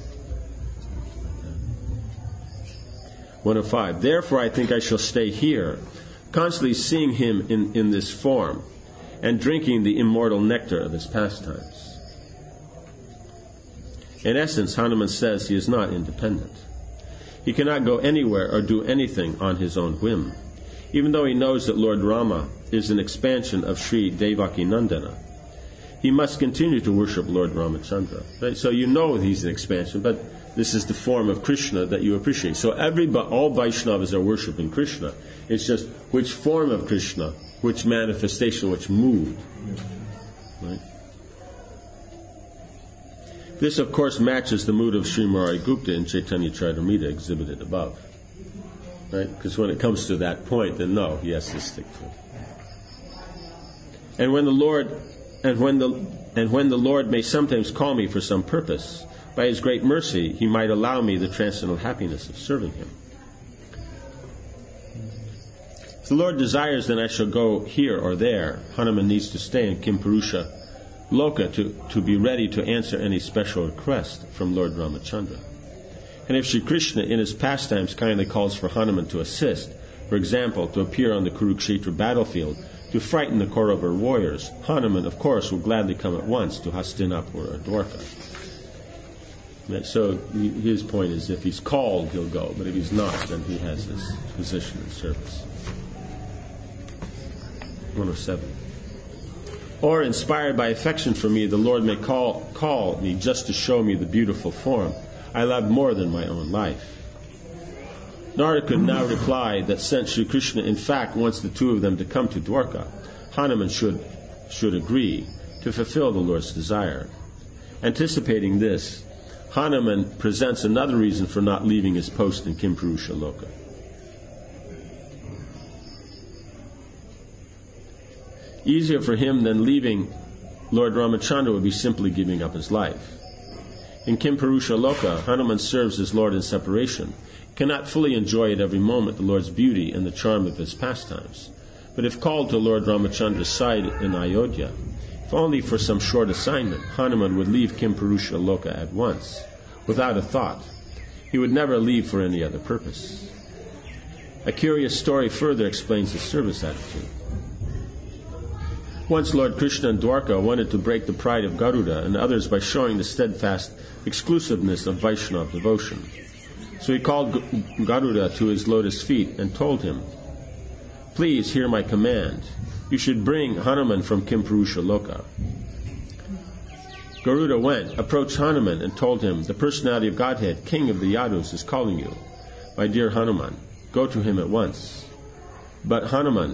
105. Therefore I think I shall stay here, constantly seeing him in this form, and drinking the immortal nectar of his pastimes. In essence, Hanuman says he is not independent. He cannot go anywhere or do anything on his own whim, even though he knows that Lord Rama is an expansion of Sri Devaki Nandana. He must continue to worship Lord Ramachandra. Right? So you know he's an expansion, but this is the form of Krishna that you appreciate. So all Vaishnavas are worshiping Krishna. It's just which form of Krishna, which manifestation, which mood. Right? This, of course, matches the mood of Sri Murari Gupta in Chaitanya Charitamrita exhibited above. Right? Because when it comes to that point, then no, he has to stick to it. And when the Lord may sometimes call me for some purpose, by his great mercy, he might allow me the transcendental happiness of serving him. If the Lord desires, then I shall go here or there. Hanuman needs to stay in Kimpurusha Loka to be ready to answer any special request from Lord Ramachandra. And if Sri Krishna in his pastimes kindly calls for Hanuman to assist, for example, to appear on the Kurukshetra battlefield, to frighten the Kaurava warriors, Hanuman, of course, will gladly come at once to Hastinapur or Dwarka. So his point is, if he's called, he'll go, but if he's not, then he has his position in service. 107. Or, inspired by affection for me, the Lord may call me just to show me the beautiful form I love more than my own life. Narada could now reply that since Sri Krishna in fact wants the two of them to come to Dwarka, Hanuman should agree to fulfill the Lord's desire. Anticipating this, Hanuman presents another reason for not leaving his post in Kimpurusha Loka. Easier for him than leaving Lord Ramachandra would be simply giving up his life. In Kimpurusha Loka, Hanuman serves his Lord in separation, cannot fully enjoy at every moment the Lord's beauty and the charm of his pastimes. But if called to Lord Ramachandra's side in Ayodhya, if only for some short assignment, Hanuman would leave Kimpurusha Loka at once, without a thought. He would never leave for any other purpose. A curious story further explains his service attitude. Once Lord Krishna in Dwarka wanted to break the pride of Garuda and others by showing the steadfast exclusiveness of Vaishnava devotion. So he called Garuda to his lotus feet and told him, "Please hear my command. You should bring Hanuman from Kimpurusha Loka." Garuda went, approached Hanuman, and told him, "The personality of Godhead, King of the Yadus, is calling you. My dear Hanuman, go to him at once." But Hanuman,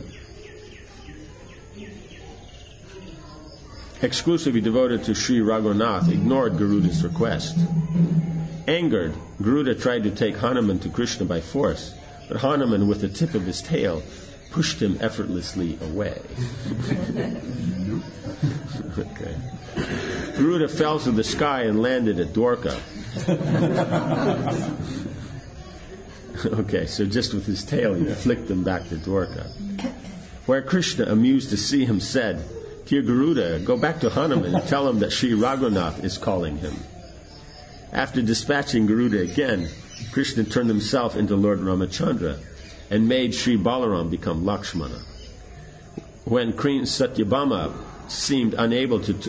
exclusively devoted to Sri Raghunath, ignored Garuda's request. Angered, Garuda tried to take Hanuman to Krishna by force, but Hanuman, with the tip of his tail, pushed him effortlessly away. Okay. Garuda fell to the sky and landed at Dwarka. Okay, so just with his tail, he flicked him back to Dwarka, where Krishna, amused to see him, said, "Dear Garuda, go back to Hanuman and tell him that Sri Raghunath is calling him." After dispatching Garuda again, Krishna turned himself into Lord Ramachandra and made Sri Balaram become Lakshmana. When Queen Satyabhama seemed unable to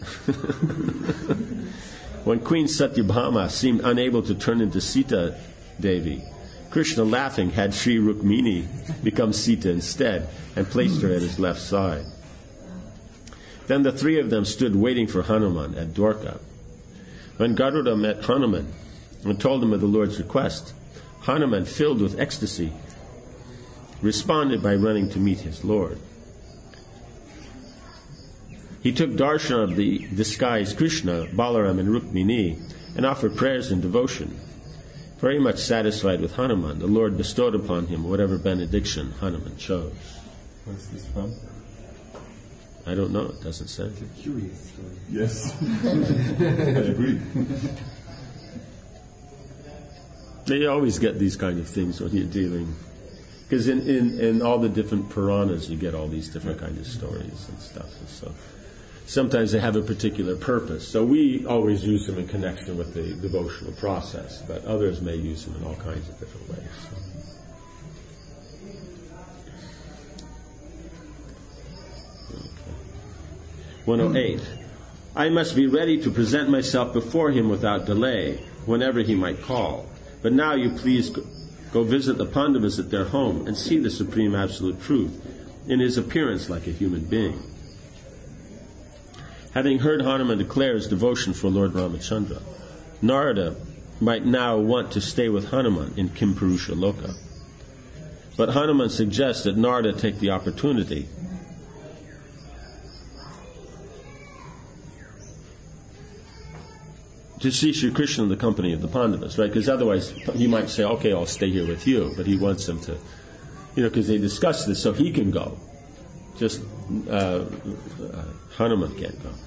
turn into Sita Devi, Krishna, laughing, had Sri Rukmini become Sita instead and placed her at his left side. Then the three of them stood waiting for Hanuman at Dwarka. When Garuda met Hanuman and told him of the Lord's request, Hanuman, filled with ecstasy, responded by running to meet his Lord. He took darshan of the disguised Krishna, Balaram, and Rukmini and offered prayers and devotion. Very much satisfied with Hanuman, the Lord bestowed upon him whatever benediction Hanuman chose. Where's this from? I don't know, it doesn't say. It's a curious story. Yes, I agree. You always get these kind of things when you're dealing, because in all the different Puranas you get all these different kind of stories and stuff. And so sometimes they have a particular purpose. So we always use them in connection with the devotional process, but others may use them in all kinds of different ways. 108. I must be ready to present myself before him without delay, whenever he might call. But now you please go visit the Pandavas at their home and see the Supreme Absolute Truth in his appearance like a human being. Having heard Hanuman declare his devotion for Lord Ramachandra, Narada might now want to stay with Hanuman in Kimpurusha Loka. But Hanuman suggests that Narada take the opportunity to see Sri Krishna in the company of the Pandavas, right? Because otherwise he might say, okay, I'll stay here with you. But he wants them to, because they discuss this so he can go. Just Hanuman can't go.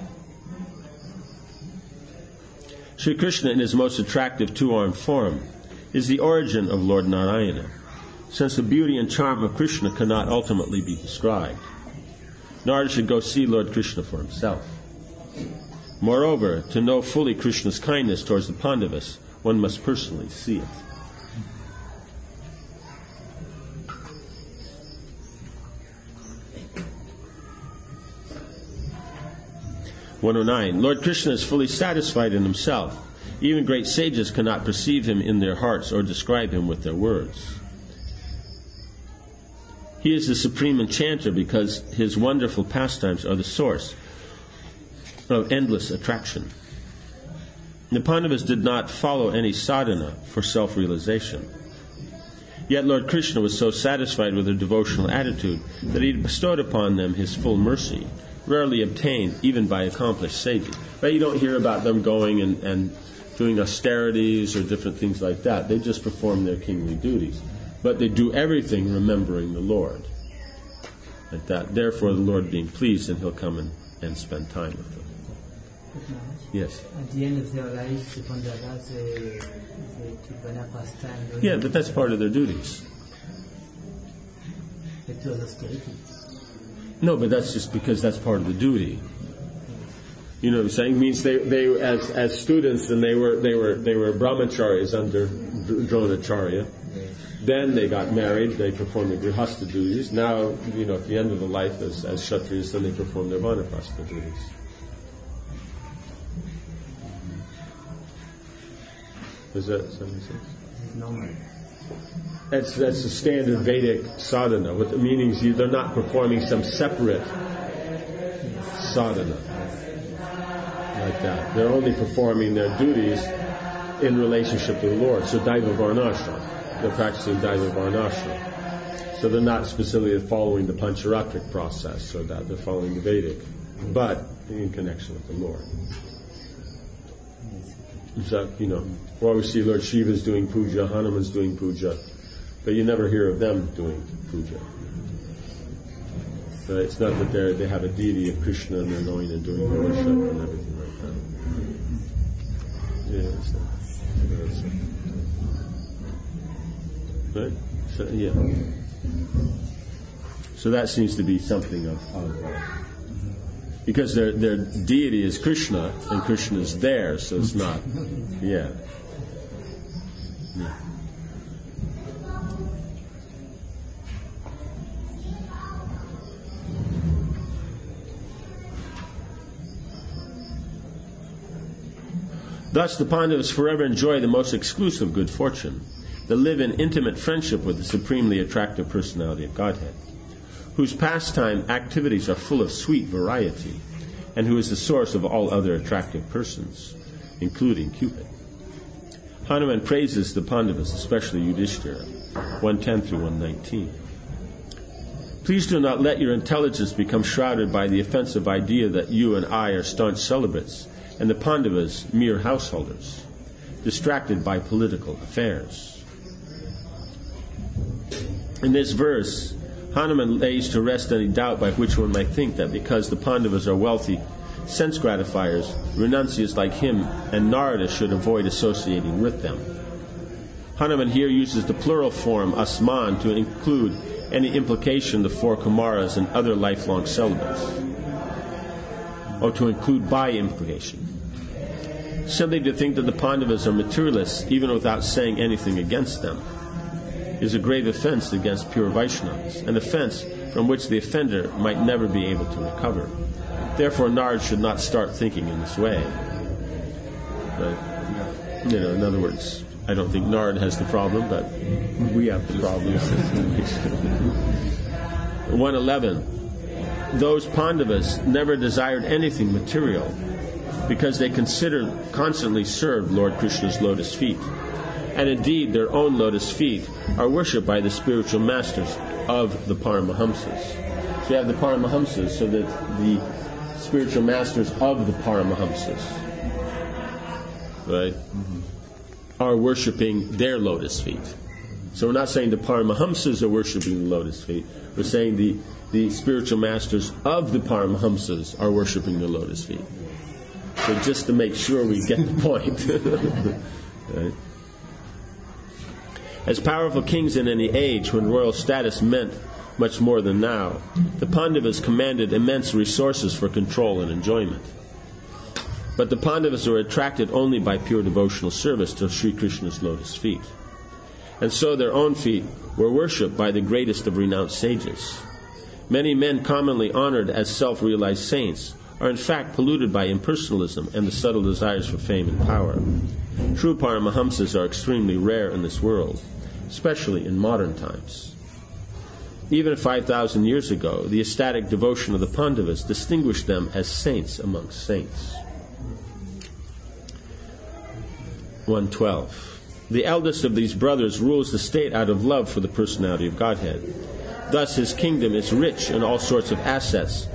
Sri Krishna in his most attractive two-armed form is the origin of Lord Narayana, since the beauty and charm of Krishna cannot ultimately be described. Narada should go see Lord Krishna for himself. Moreover, to know fully Krishna's kindness towards the Pandavas, one must personally see it. (109) Lord Krishna is fully satisfied in himself. Even great sages cannot perceive him in their hearts or describe him with their words. He is the supreme enchanter because his wonderful pastimes are the source of endless attraction. The Pandavas did not follow any sadhana for self-realization. Yet Lord Krishna was so satisfied with their devotional attitude that he bestowed upon them his full mercy, rarely obtained even by accomplished sages. But you don't hear about them going and doing austerities or different things like that. They just perform their kingly duties. But they do everything remembering the Lord. Like that. Therefore, the Lord being pleased, and he'll come and spend time with them. Yes. At the end of their lives, the Pandavas, they keep an pastime. Yeah, but that's part of their duties. It was austerity. No, but that's just because that's part of the duty. You know what I'm saying? It means they as students, and they were brahmacharis under Dronacharya. Then they got married. They performed the grihastha duties. Now, at the end of the life as kshatriyas, then they perform their vanaprastha duties. Does that make sense? Normal. That's a standard Vedic sadhana. What the meaning is, they're not performing some separate sadhana like that. They're only performing their duties in relationship to the Lord. So Daiva Varnashram. They're practicing Daiva Varnashram. So they're not specifically following the Pancharatric process, so that they're following the Vedic, but in connection with the Lord. So, we always see Lord Shiva's doing puja, Hanuman's doing puja, but you never hear of them doing puja. So it's not that they have a deity of Krishna and they're going and doing worship and everything like that. Yeah, right? So, yeah. So that seems to be something of because their deity is Krishna, and Krishna is there, so it's not. Yeah. Thus the Pandavas forever enjoy the most exclusive good fortune. They live in intimate friendship with the supremely attractive personality of Godhead, whose pastime activities are full of sweet variety, and who is the source of all other attractive persons, including Cupid. Hanuman praises the Pandavas, especially Yudhishthira, 110 through 119. Please do not let your intelligence become shrouded by the offensive idea that you and I are staunch celibates, and the Pandavas mere householders, distracted by political affairs. In this verse, Hanuman lays to rest any doubt by which one might think that because the Pandavas are wealthy sense gratifiers, renunciates like him and Narada should avoid associating with them. Hanuman here uses the plural form asman to include any implication of the four Kumaras and other lifelong celibates. or to include by implication. Simply to think that the Pandavas are materialists, even without saying anything against them, is a grave offense against pure Vaishnavas, an offense from which the offender might never be able to recover. Therefore, Nard should not start thinking in this way. But, in other words, I don't think Nard has the problem, but we have the problem. 111. Those Pandavas never desired anything material because they constantly served Lord Krishna's lotus feet. And indeed, their own lotus feet are worshipped by the spiritual masters of the Paramahamsas. So you have the Paramahamsas, so that the spiritual masters of the Paramahamsas, right, are worshipping their lotus feet. So we're not saying the Paramahamsas are worshipping the lotus feet. We're saying the spiritual masters of the Paramahamsas are worshipping the lotus feet. So just to make sure we get the point. Right? As powerful kings in any age, when royal status meant much more than now, the Pandavas commanded immense resources for control and enjoyment. But the Pandavas were attracted only by pure devotional service to Sri Krishna's lotus feet. And so their own feet were worshipped by the greatest of renowned sages. Many men commonly honored as self-realized saints are in fact polluted by impersonalism and the subtle desires for fame and power. True Paramahamsas are extremely rare in this world, especially in modern times. Even 5,000 years ago, the ecstatic devotion of the Pandavas distinguished them as saints amongst saints. 112. The eldest of these brothers rules the state out of love for the personality of Godhead. Thus his kingdom is rich in all sorts of assets,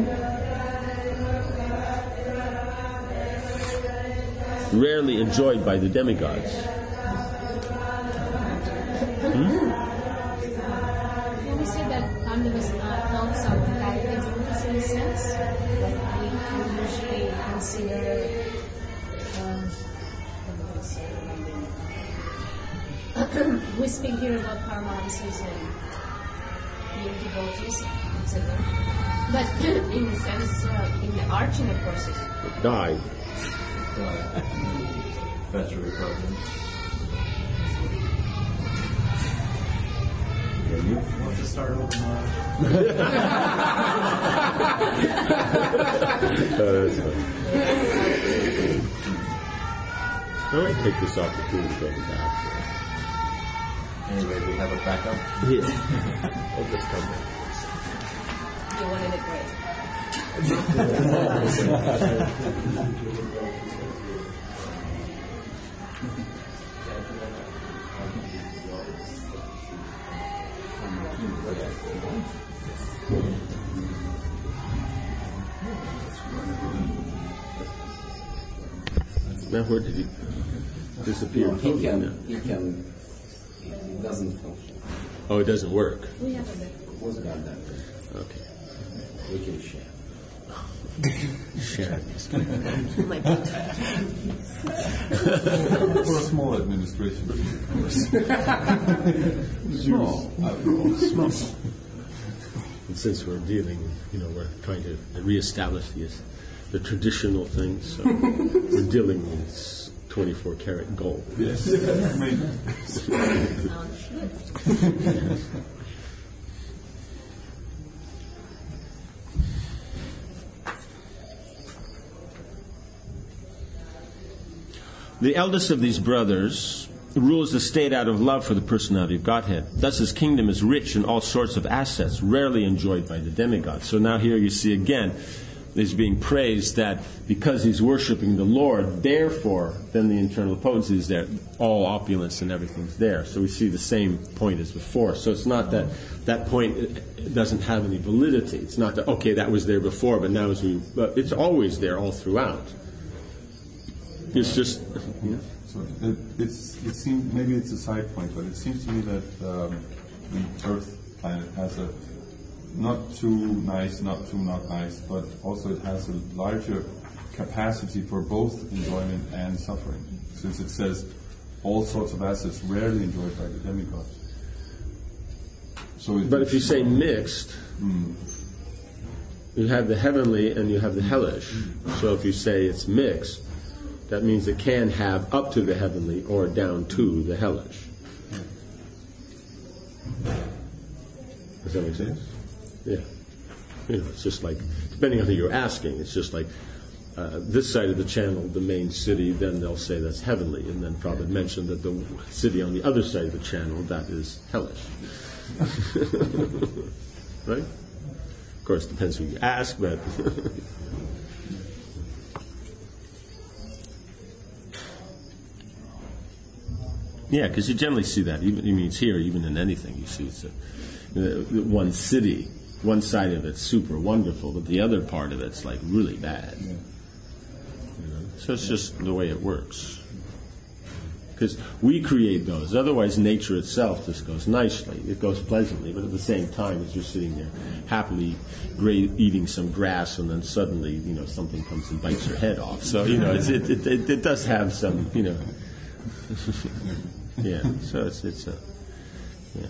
rarely enjoyed by the demigods. When we say that Pandavas helps out the guided devotees in a sense, like we usually consider we speak here about Paramahamsas and pure devotees, etc. But in a sense, in the Archana courses, Died. That's your problem. We'll have to start over tomorrow. That's fine. I might take this opportunity to go back. Anyway, we have a backup. Yeah. I'll just come back. you wanted it great. Now where did he disappear? He doesn't function. Oh, it doesn't work. We have a bit. Who's got that? Okay. We can share. Share. For a small administration. Small. And since we're dealing, we're trying to reestablish the traditional things, so we're dealing with 24 karat gold. Yes. The eldest of these brothers rules the state out of love for the personality of Godhead. Thus his kingdom is rich in all sorts of assets, rarely enjoyed by the demigods. So now here you see again, he's being praised that because he's worshiping the Lord, therefore, then the internal potency is there. All opulence and everything's there. So we see the same point as before. So it's not that that point doesn't have any validity. It's not that, okay, that was there before, but now but it's always there all throughout. It's just... So it seems, maybe it's a side point, but it seems to me that the Earth planet has a not too nice, not too not nice, but also it has a larger capacity for both enjoyment and suffering, since it says all sorts of assets rarely enjoyed by the demigods. So but if you say mixed, you have the heavenly and you have the hellish. So if you say it's mixed, that means it can have up to the heavenly or down to the hellish. Does that make sense? Yeah. It's just like, depending on who you're asking, it's just like this side of the channel, the main city, then they'll say that's heavenly, and then Prabhupada mentioned that the city on the other side of the channel, that is hellish. Right? Of course, it depends who you ask, but... Yeah, because you generally see that. Even it's here, even in anything, you see it's one city, one side of it's super wonderful, but the other part of it's like really bad. Yeah. So it's just the way it works. Because we create those. Otherwise, nature itself just goes nicely. It goes pleasantly, but at the same time, as you're sitting there happily eating some grass, and then suddenly, something comes and bites your head off. So, it does have some, yeah, so it's yeah.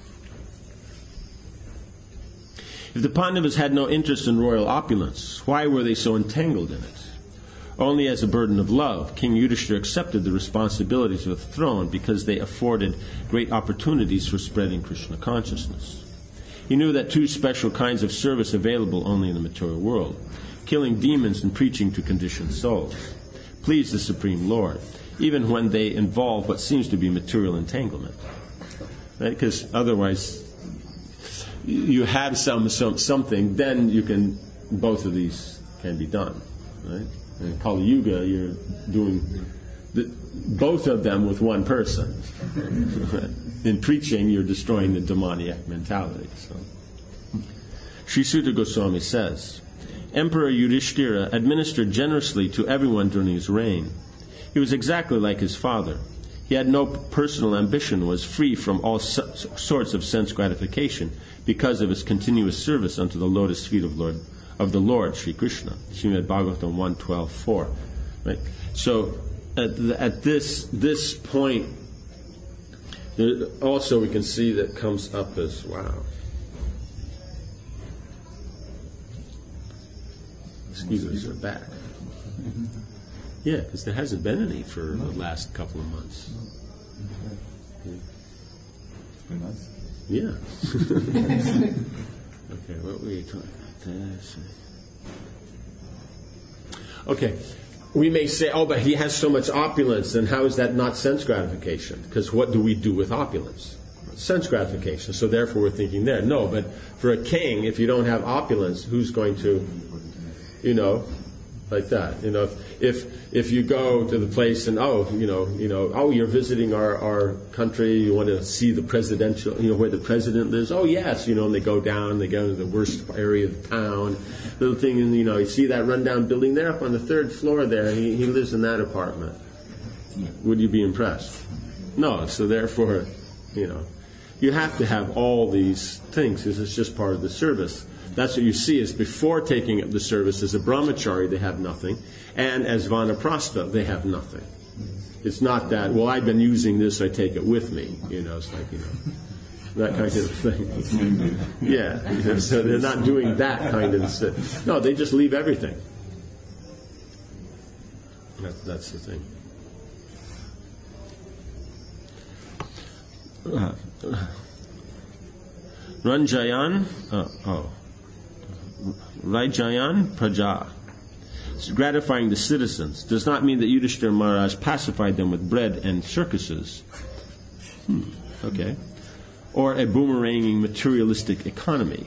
If the Pandavas had no interest in royal opulence, why were they so entangled in it? Only as a burden of love, King Yudhishthira accepted the responsibilities of the throne because they afforded great opportunities for spreading Krishna consciousness. He knew that two special kinds of service available only in the material world: killing demons and preaching to conditioned souls. Please the Supreme Lord, even when they involve what seems to be material entanglement. Right? Because otherwise, you have something, then you can, both of these can be done. Right? In Kali Yuga, you're doing both of them with one person. In preaching, you're destroying the demoniac mentality. So. Sri Suta Goswami says, Emperor Yudhishthira administered generously to everyone during his reign. He was exactly like his father. He had no personal ambition, was free from all sorts of sense gratification because of his continuous service unto the lotus feet of the Lord, Sri Krishna. Srimad Bhagavatam 1:12-4. Right? So at this point, also we can see that comes up as, wow. Excuse us, we're back. Yeah, because there hasn't been any for the last couple of months. Very nice. Yeah. Okay, what were you talking about? Okay, we may say, oh, but he has so much opulence, and how is that not sense gratification? Because what do we do with opulence? Sense gratification. So therefore we're thinking there. No, but for a king, if you don't have opulence, who's going to, like that? If you go to the place and you're visiting our country, you want to see the presidential, where the president lives. Oh yes, and they go down, they go to the worst area of the town, little thing, and you see that rundown building there up on the third floor there. He lives in that apartment. Would you be impressed? No. So therefore, you have to have all these things because it's just part of the service. That's what you see is before taking up the service as a brahmachari, they have nothing. And as vanaprastha, they have nothing. It's not that, well, I've been using this, I take it with me. It's like, that kind of thing. Yeah. So they're not doing that kind of stuff. No, they just leave everything. That's the thing. Ranjayan, Rajayan Praja, gratifying the citizens, does not mean that Yudhishthira Maharaj pacified them with bread and circuses. Okay. Or a boomeranging materialistic economy.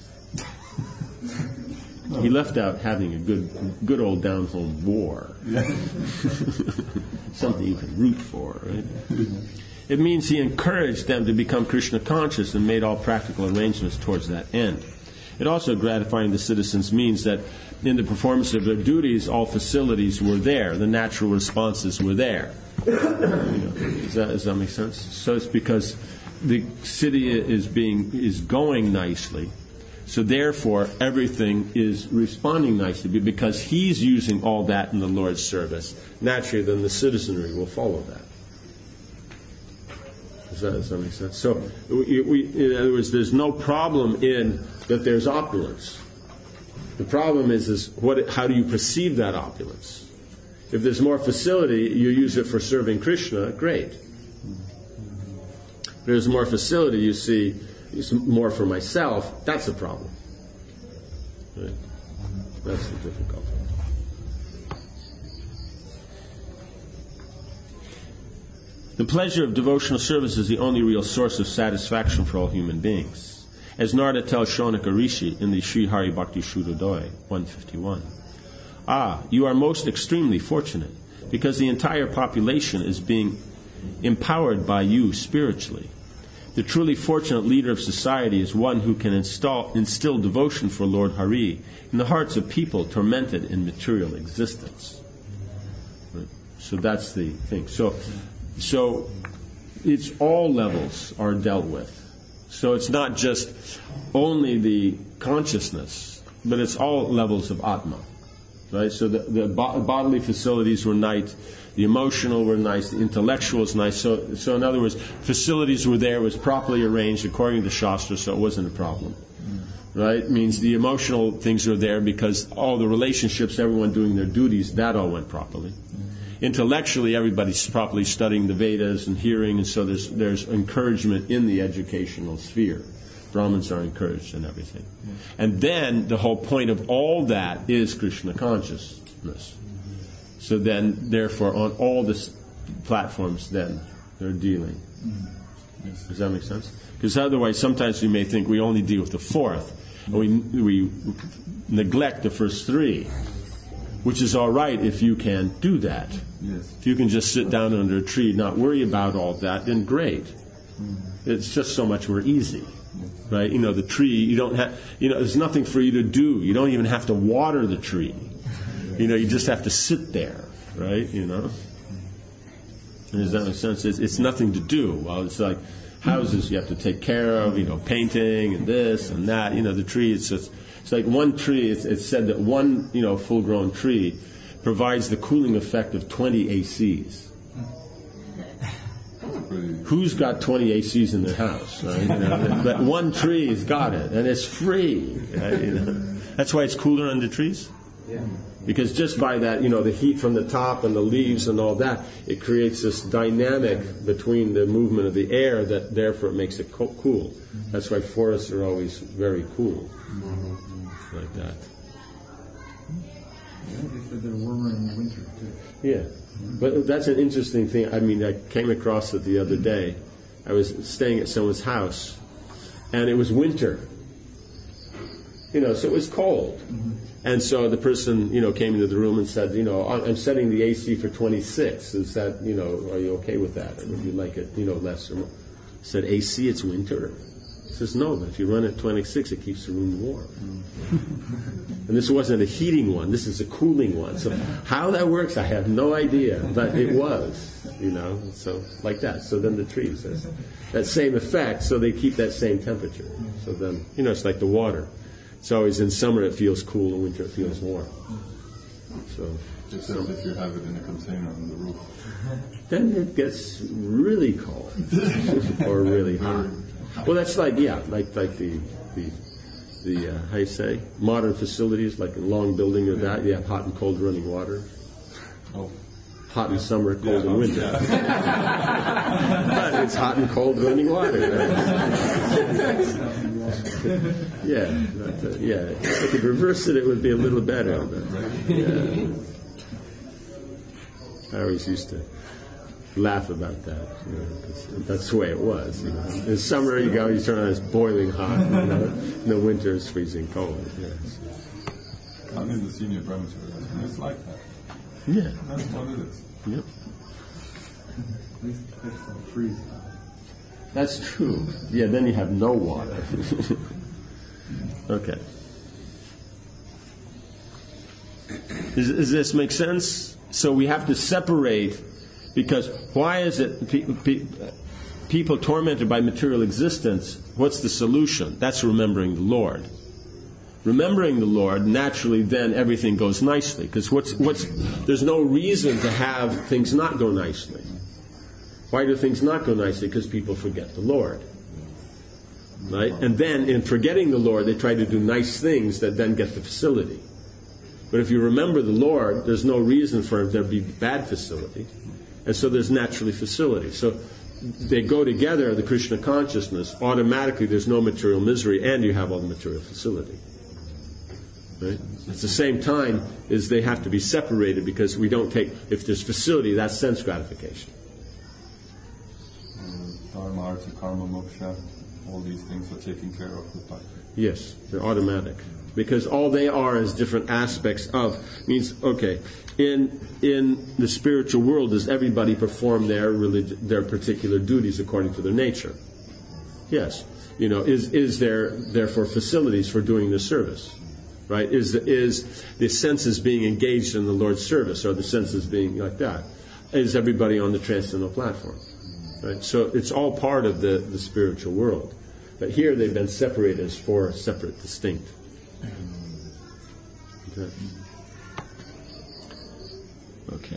He left out having a good old down-home war. Something you can root for, right? It means he encouraged them to become Krishna conscious and made all practical arrangements towards that end. It also gratifying the citizens means that in the performance of their duties, all facilities were there. The natural responses were there. Does that make sense? So it's because the city is going nicely. So therefore, everything is responding nicely because he's using all that in the Lord's service. Naturally, then the citizenry will follow that. Does that make sense? So, in other words, there's no problem in that there's opulence. The problem is how do you perceive that opulence? If there's more facility, you use it for serving Krishna, great. If there's more facility, you see it's more for myself, that's a problem. Right? That's the difficulty. The pleasure of devotional service is the only real source of satisfaction for all human beings. As Narada tells Shaunaka Rishi in the Sri Hari Bhakti Shuddhodaya 151. You are most extremely fortunate, because the entire population is being empowered by you spiritually. The truly fortunate leader of society is one who can instill devotion for Lord Hari in the hearts of people tormented in material existence. Right? So that's the thing. So it's all levels are dealt with. So it's not just only the consciousness, but it's all levels of Atma. Right? So the bodily facilities were nice, the emotional were nice, the intellectual was nice. So in other words, facilities were there, was properly arranged according to Shastra, so it wasn't a problem. Right? It means the emotional things are there because all the relationships, everyone doing their duties, that all went properly. Intellectually, everybody's properly studying the Vedas and hearing, and so there's encouragement in the educational sphere. Brahmins are encouraged and everything. And then the whole point of all that is Krishna consciousness. So then, therefore, on all the platforms, then, they're dealing. Does that make sense? Because otherwise, sometimes we may think we only deal with the fourth, and we neglect the first three, which is all right if you can do that. Yes. If you can just sit down under a tree, not worry about all that, then great. It's just so much more easy. Right? The tree, you don't have, there's nothing for you to do. You don't even have to water the tree. You just have to sit there, right? Does that make sense? It's nothing to do. Well, it's like houses you have to take care of, painting and this and that. The tree, it's like one tree, it's said that one, full-grown tree provides the cooling effect of 20 ACs. Who's got 20 ACs in their house? Right? But one tree's got it, and it's free. Right? That's why it's cooler under trees. Yeah. Because just by that, the heat from the top and the leaves and all that, it creates this dynamic between the movement of the air that therefore it makes it cool. That's why forests are always very cool. Like that. Yeah, they said they're warmer in the winter too. Yeah. But that's an interesting thing. I came across it the other day. I was staying at someone's house, and it was winter. So it was cold. And so the person, came into the room and said, I'm setting the AC for 26. Is that, are you okay with that? Or would you like it, less or more? I said, AC, it's winter. He says, no, but if you run at 26, it keeps the room warm. And this wasn't a heating one. This is a cooling one. So how that works, I have no idea. But it was, so like that. So then the trees, that same effect, so they keep that same temperature. So then, it's like the water. It's always in summer it feels cool, in winter it feels warm. So except if you have it in a container on the roof. Then it gets really cold or really hot. Well, that's like the how you say, modern facilities like a long building or that. You have hot and cold running water. Oh. Hot in summer, cold in winter. But it's hot and cold running water. If I could reverse it, it would be a little better. But, I always used to laugh about that. 'Cause that's the way it was. In summer, you turn on, it's boiling hot. In the winter, it's freezing cold. Yes. I'm in the senior primary school, and it's like that. Yeah. That's what it is. Yep. At least it's not freeze. That's true. Yeah, then you have no water. Okay. Does this make sense? So we have to separate, because why is it people tormented by material existence? What's the solution? That's remembering the Lord. Remembering the Lord, naturally then everything goes nicely. Because there's no reason to have things not go nicely. Why do things not go nicely? Because people forget the Lord. right? And then in forgetting the Lord, they try to do nice things that then get the facility. But if you remember the Lord, there's no reason for there to be bad facility. And so there's naturally facility. So they go together, the Krishna consciousness, automatically there's no material misery and you have all the material facility. Right? At the same time is they have to be separated because we don't take, if there's facility, that's sense gratification. Dharma, artha, karma, moksha, all these things are taken care of with bhakti. Yes, they're automatic. Because all they are is different aspects of, means, okay, in the spiritual world, does everybody perform their particular duties according to their nature? Yes. Is there therefore facilities for doing the service? Right? Is the senses being engaged in the Lord's service, or the senses being like that? Is everybody on the transcendental platform? Right? So it's all part of the spiritual world. But here they've been separated as four separate, distinct. Okay.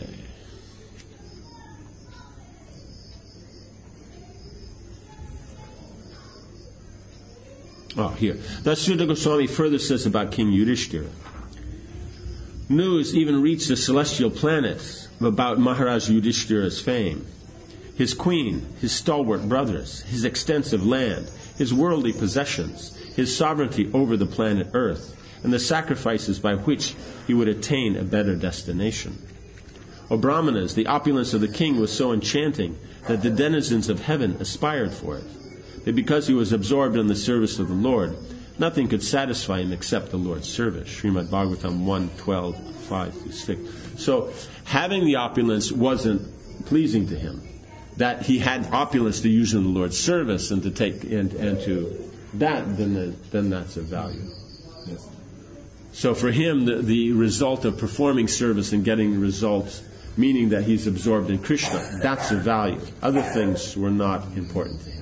Oh, here. Thus Sutta Goswami further says about King Yudhishthira. News even reached the celestial planets about Maharaj Yudhishthira's fame. His queen, his stalwart brothers, his extensive land, his worldly possessions, his sovereignty over the planet Earth, and the sacrifices by which he would attain a better destination. O Brahmanas, the opulence of the king was so enchanting that the denizens of heaven aspired for it. But because he was absorbed in the service of the Lord, nothing could satisfy him except the Lord's service. Srimad Bhagavatam 1:12, 5-6. So having the opulence wasn't pleasing to him. That he had opulence to use in the Lord's service and to take and to that, then that's of value. Yes. So for him, the result of performing service and getting the results, meaning that he's absorbed in Krishna, that's of value. Other things were not important to him.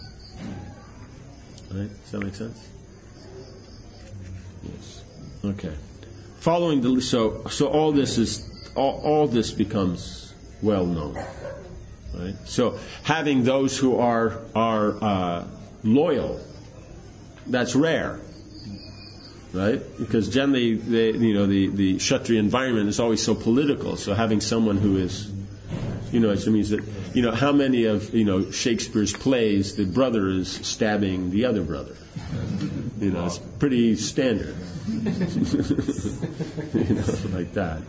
Right? Does that make sense? Yes. Okay. Following the so all this is all this becomes well known. Right? So having those who are loyal, that's rare. Right? Because generally, the Kshatriya environment is always so political. So having someone who is, it means that, how many of, Shakespeare's plays, the brother is stabbing the other brother. It's pretty standard. Like that.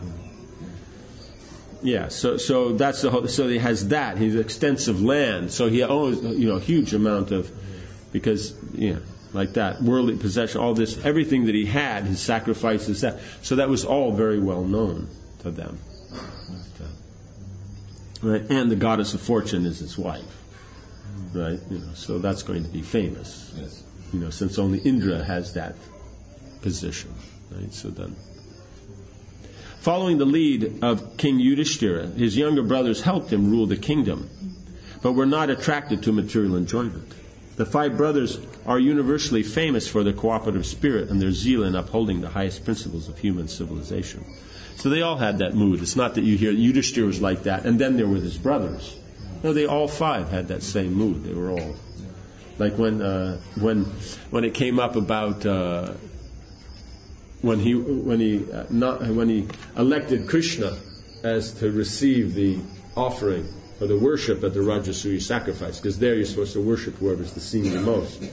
Yeah, so that's the whole, so he has that. He has extensive land. So he owns, a huge amount of, because, like that, worldly possession, all this, everything that he had, his sacrifices, that. So that was all very well known to them. Right? And the goddess of fortune is his wife. Right? So that's going to be famous. Yes. Since only Indra has that position. Right? So then, following the lead of King Yudhishthira, his younger brothers helped him rule the kingdom, but were not attracted to material enjoyment. The 5 brothers are universally famous for their cooperative spirit and their zeal in upholding the highest principles of human civilization. So they all had that mood. It's not that you hear Yudhishthira was like that, and then there were his brothers. No, they all 5 had that same mood. They were all like when it came up about when he elected Krishna as to receive the offering or the worship at the Rajasuya sacrifice, because there you're supposed to worship whoever's the senior most.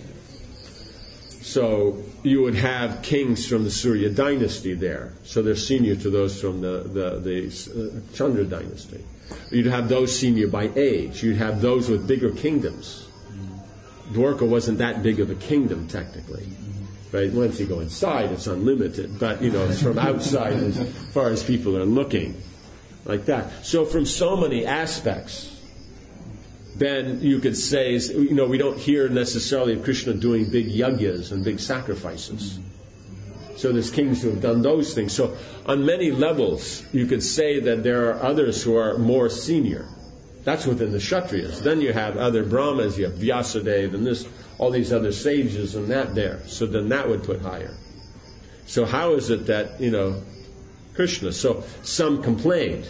So you would have kings from the Surya dynasty there, so they're senior to those from the Chandra dynasty. You'd have those senior by age. You'd have those with bigger kingdoms. Dwarka wasn't that big of a kingdom technically. Right? Once you go inside, it's unlimited. But, it's from outside as far as people are looking. Like that. So from so many aspects, then you could say, we don't hear necessarily of Krishna doing big yagyas and big sacrifices. So there's kings who have done those things. So on many levels, you could say that there are others who are more senior. That's within the Kshatriyas. Then you have other Brahmas, you have Vyasadeva and all these other sages and that there. So then that would put higher. So how is it that, Krishna? So some complained.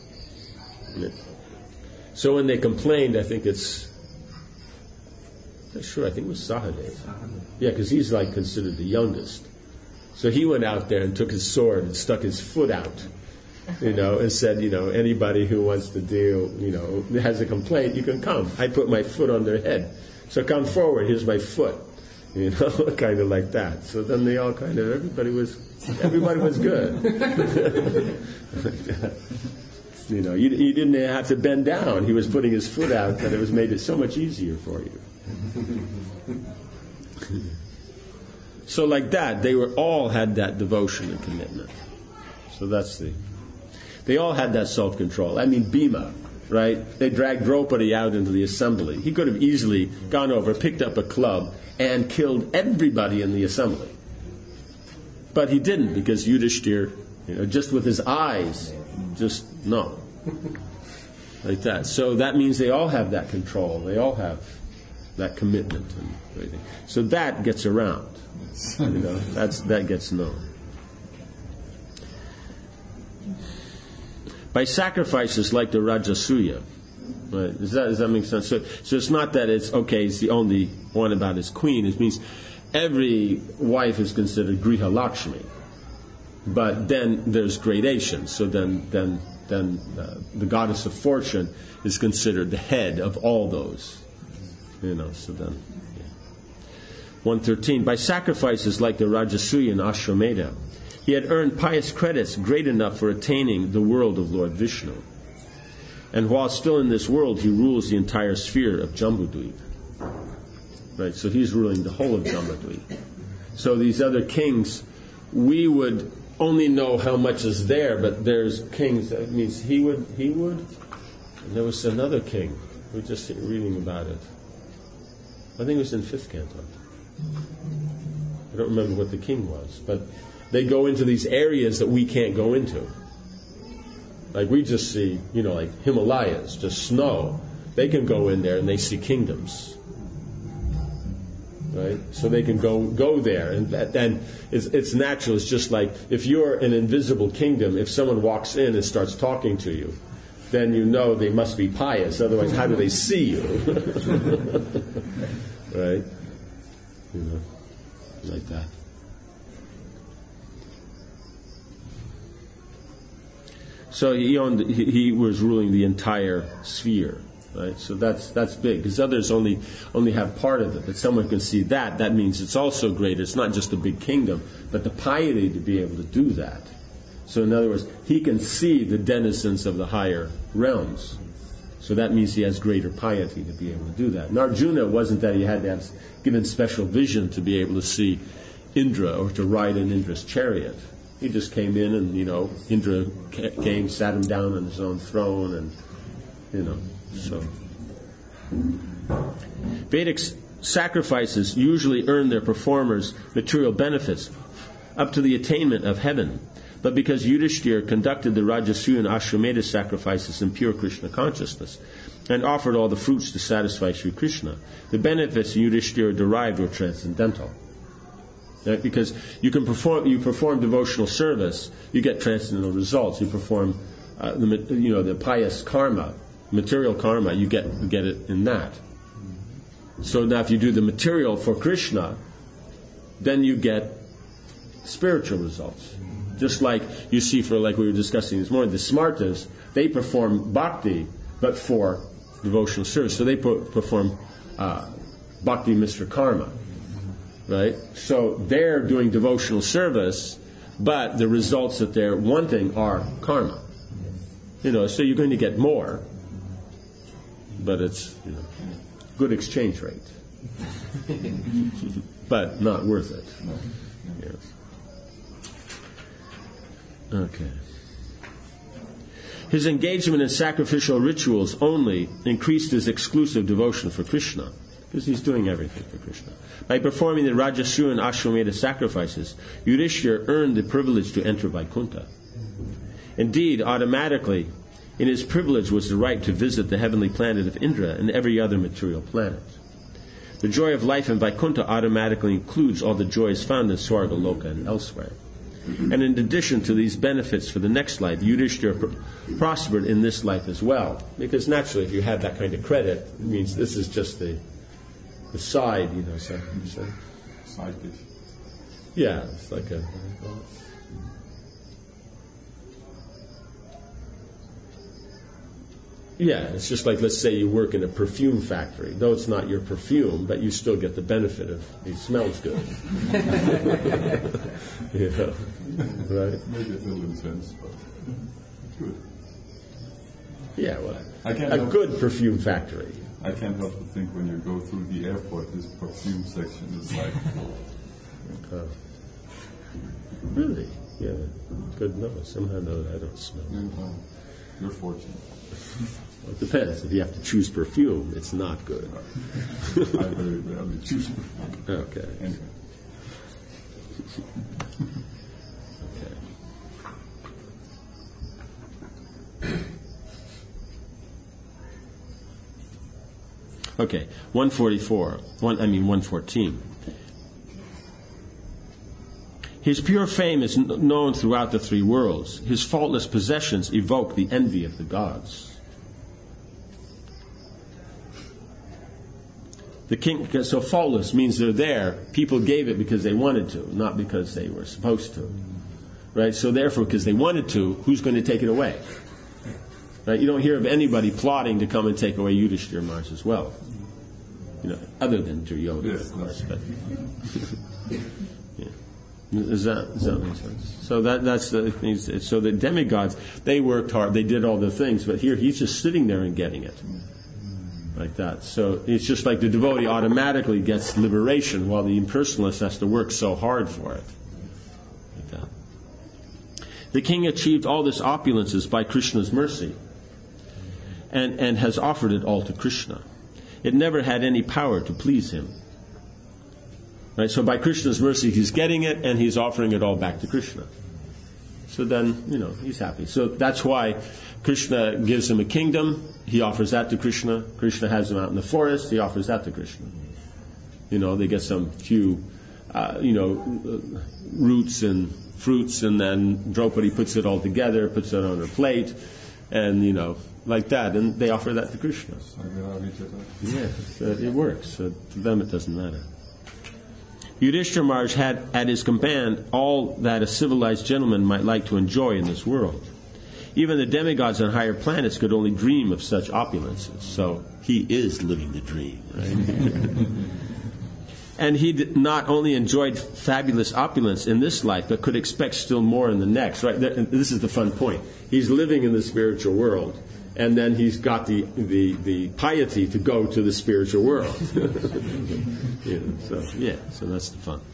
So when they complained, I think it's not sure, I think it was Sahadev. Yeah, because he's like considered the youngest. So he went out there and took his sword and stuck his foot out, and said, anybody who wants to deal, has a complaint, you can come. I put my foot on their head. So come forward, here's my foot. Kind of like that. So then they all everybody was good. You didn't have to bend down. He was putting his foot out, but it made it so much easier for you. So like that, they all had that devotion and commitment. So they all had that self-control. I mean, Bhima, right? They dragged Draupadi out into the assembly. He could have easily gone over, picked up a club, and killed everybody in the assembly. But he didn't, because Yudhishthir, just with his eyes, no. Like that. So that means they all have that control. They all have that commitment and everything. So that gets around. That gets known. By sacrifices like the Rajasuya. Right? Does that make sense? So it's not that it's the only one about his queen. It means every wife is considered Griha Lakshmi. But then there's gradations. So then the goddess of fortune is considered the head of all those. So then. 113. By sacrifices like the Rajasuya and Ashwamedha, he had earned pious credits great enough for attaining the world of Lord Vishnu. And while still in this world, he rules the entire sphere of Jambudvip. Right, so he's ruling the whole of Jambudvip. So these other kings, we would only know how much is there, but there's kings, that means he would, and there was another king. We're just reading about it. I think it was in 5th canto. I don't remember what the king was, but they go into these areas that we can't go into. Like we just see, like Himalayas, just snow. They can go in there and they see kingdoms. Right? So they can go there, and it's natural. It's just like if you're an invisible kingdom, if someone walks in and starts talking to you, then they must be pious. Otherwise, how do they see you? Right? Like that. So he was ruling the entire sphere, right? So that's big, because others only have part of it. But someone can see that means it's also great. It's not just a big kingdom, but the piety to be able to do that. So in other words, he can see the denizens of the higher realms. So that means he has greater piety to be able to do that. And Arjuna wasn't that he had to have given special vision to be able to see Indra or to ride in Indra's chariot. He just came in and, Indra came, sat him down on his own throne and, so. Vedic sacrifices usually earn their performers material benefits up to the attainment of heaven. But because Yudhishthir conducted the Rajasuya and Ashwamedha sacrifices in pure Krishna consciousness and offered all the fruits to satisfy Sri Krishna, the benefits Yudhishthir derived were transcendental. Right? Because you perform devotional service, you get transcendental results. You perform the pious karma, material karma, you get it in that. So now if you do the material for Krishna, then you get spiritual results. Just like you see like we were discussing this morning, the Smartas, they perform bhakti, but for devotional service. So they perform bhakti mr. karma. Right? So they're doing devotional service, but the results that they're wanting are karma. So you're going to get more, but it's good exchange rate. But not worth it. Yes. Okay. His engagement in sacrificial rituals only increased his exclusive devotion for Krishna, because he's doing everything for Krishna. By performing the Rajasuya and Ashwamedha sacrifices, Yudhishthira earned the privilege to enter Vaikuntha. Indeed, automatically, in his privilege was the right to visit the heavenly planet of Indra and every other material planet. The joy of life in Vaikuntha automatically includes all the joys found in Swargaloka and elsewhere. And in addition to these benefits for the next life, Yudhishthira prospered in this life as well. Because naturally, if you have that kind of credit, it means this is just the The side, so Side dish. yeah, it's like a. Yeah, it's just like, let's say you work in a perfume factory. Though it's not your perfume, but you still get the benefit of it smells good. Right? Maybe a little intense, but good. Yeah, well, I can't a help- good perfume factory. I can't help but think when you go through the airport, this perfume section is like, Really? Yeah. Good. No, somehow no, I don't smell. you're fortunate. Well, it depends. If you have to choose perfume, it's not good. I very rarely choose perfume. Okay. Anyway. Okay, 114. His pure fame is known throughout the three worlds. His faultless possessions evoke the envy of the gods. The king, so faultless means they're there. People gave it because they wanted to, not because they were supposed to. Right? So therefore, because they wanted to, who's going to take it away? Right? You don't hear of anybody plotting to come and take away Yudhishthira Maharaj's wealth. Other than Duryodhana, Yes, of course. But yeah. Does that make sense? So that's the thing. So the demigods, they worked hard, they did all the things, but here he's just sitting there and getting it. Like that. So it's just like the devotee automatically gets liberation while the impersonalist has to work so hard for it. Like that. The king achieved all this opulences by Krishna's mercy and has offered it all to Krishna. It never had any power to please him. Right? So by Krishna's mercy, he's getting it and he's offering it all back to Krishna. So then, he's happy. So that's why Krishna gives him a kingdom. He offers that to Krishna. Krishna has him out in the forest. He offers that to Krishna. They get some few, roots and fruits, and then Draupadi puts it all together, puts it on her plate, and, like that, and they offer that to Krishna. Yes, it works. So to them it doesn't matter. Yudhishthira Maharaj had at his command all that a civilized gentleman might like to enjoy in this world. Even the demigods on higher planets could only dream of such opulences. So he is living the dream, right? And he not only enjoyed fabulous opulence in this life, but could expect still more in the next, right? This is the fun point. He's living in the spiritual world, and then he's got the piety to go to the spiritual world. So that's the fun.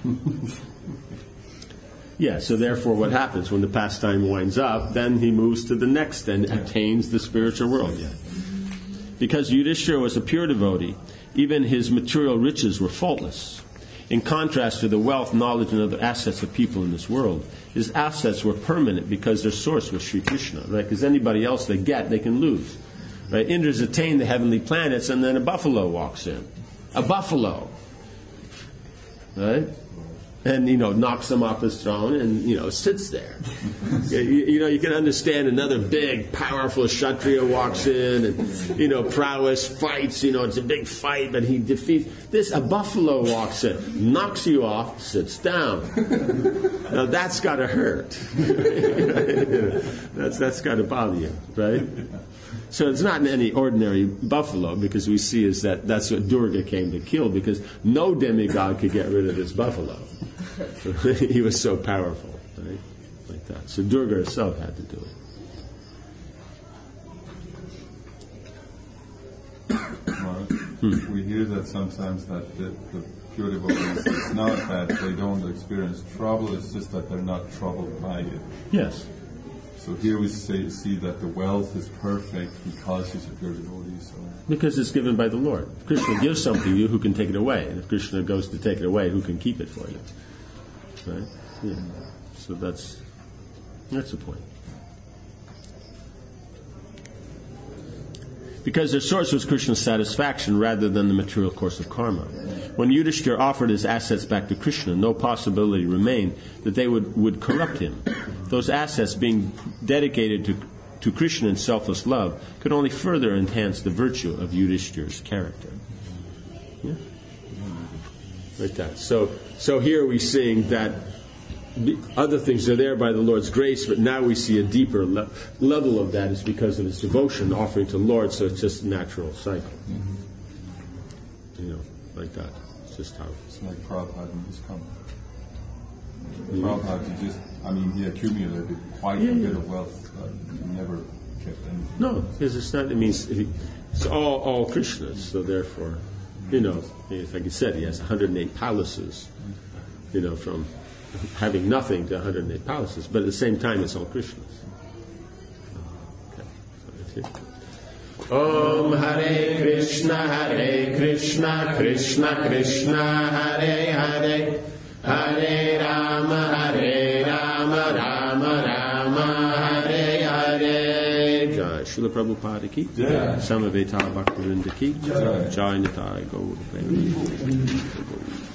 Yeah, so therefore what happens when the pastime winds up, then he moves to the next and attains the spiritual world. Yeah. Because Yudhishthira was a pure devotee, even his material riches were faultless. In contrast to the wealth, knowledge, and other assets of people in this world, his assets were permanent because their source was Sri Krishna, right? Because anybody else they can lose. Right? Indra's attained the heavenly planets, and then a buffalo walks in. A buffalo. Right? And, knocks him off his throne and, sits there. You can understand another big, powerful Kshatriya walks in and, prowess, fights, it's a big fight, but he defeats. A buffalo walks in, knocks you off, sits down. Now that's got to hurt. That's got to bother you, right? So it's not any ordinary buffalo, because we see that's what Durga came to kill, because no demigod could get rid of this buffalo. He was so powerful, right? Like that. So Durga herself had to do it. We hear that sometimes that the pure devotees, it's not that they don't experience trouble, it's just that they're not troubled by it. Yes. So here we see that the wealth is perfect because he's a pure devotee. So. Because it's given by the Lord. If Krishna gives something to you, who can take it away? And if Krishna goes to take it away, who can keep it for you? Right? Yeah. So that's the point. Because their source was Krishna's satisfaction rather than the material course of karma. When Yudhishthira offered his assets back to Krishna, no possibility remained that they would corrupt him. Those assets, being dedicated to Krishna in selfless love, could only further enhance the virtue of Yudhishthira's character. Yeah. Like that. So here we're seeing that the other things are there by the Lord's grace, but now we see a deeper level of that is because of his devotion, offering to the Lord, so it's just a natural cycle. Like that. It's just how. It's like Prabhupada in his come. Prabhupada, he accumulated quite a bit of wealth, but he never kept anything. No, because it's not, it's all Krishna's, so therefore, like you said, he has 108 palaces, from having nothing to 108 palaces, but at the same time, it's all Krishna's. Okay. Om Hare Krishna, Krishna Krishna, Hare Hare, Hare Rama, Rama Rama, Hare Hare. Jai Srila Prabhupada ki, Samaveta Bhaktivinoda ki, Jai Nitai Gaur.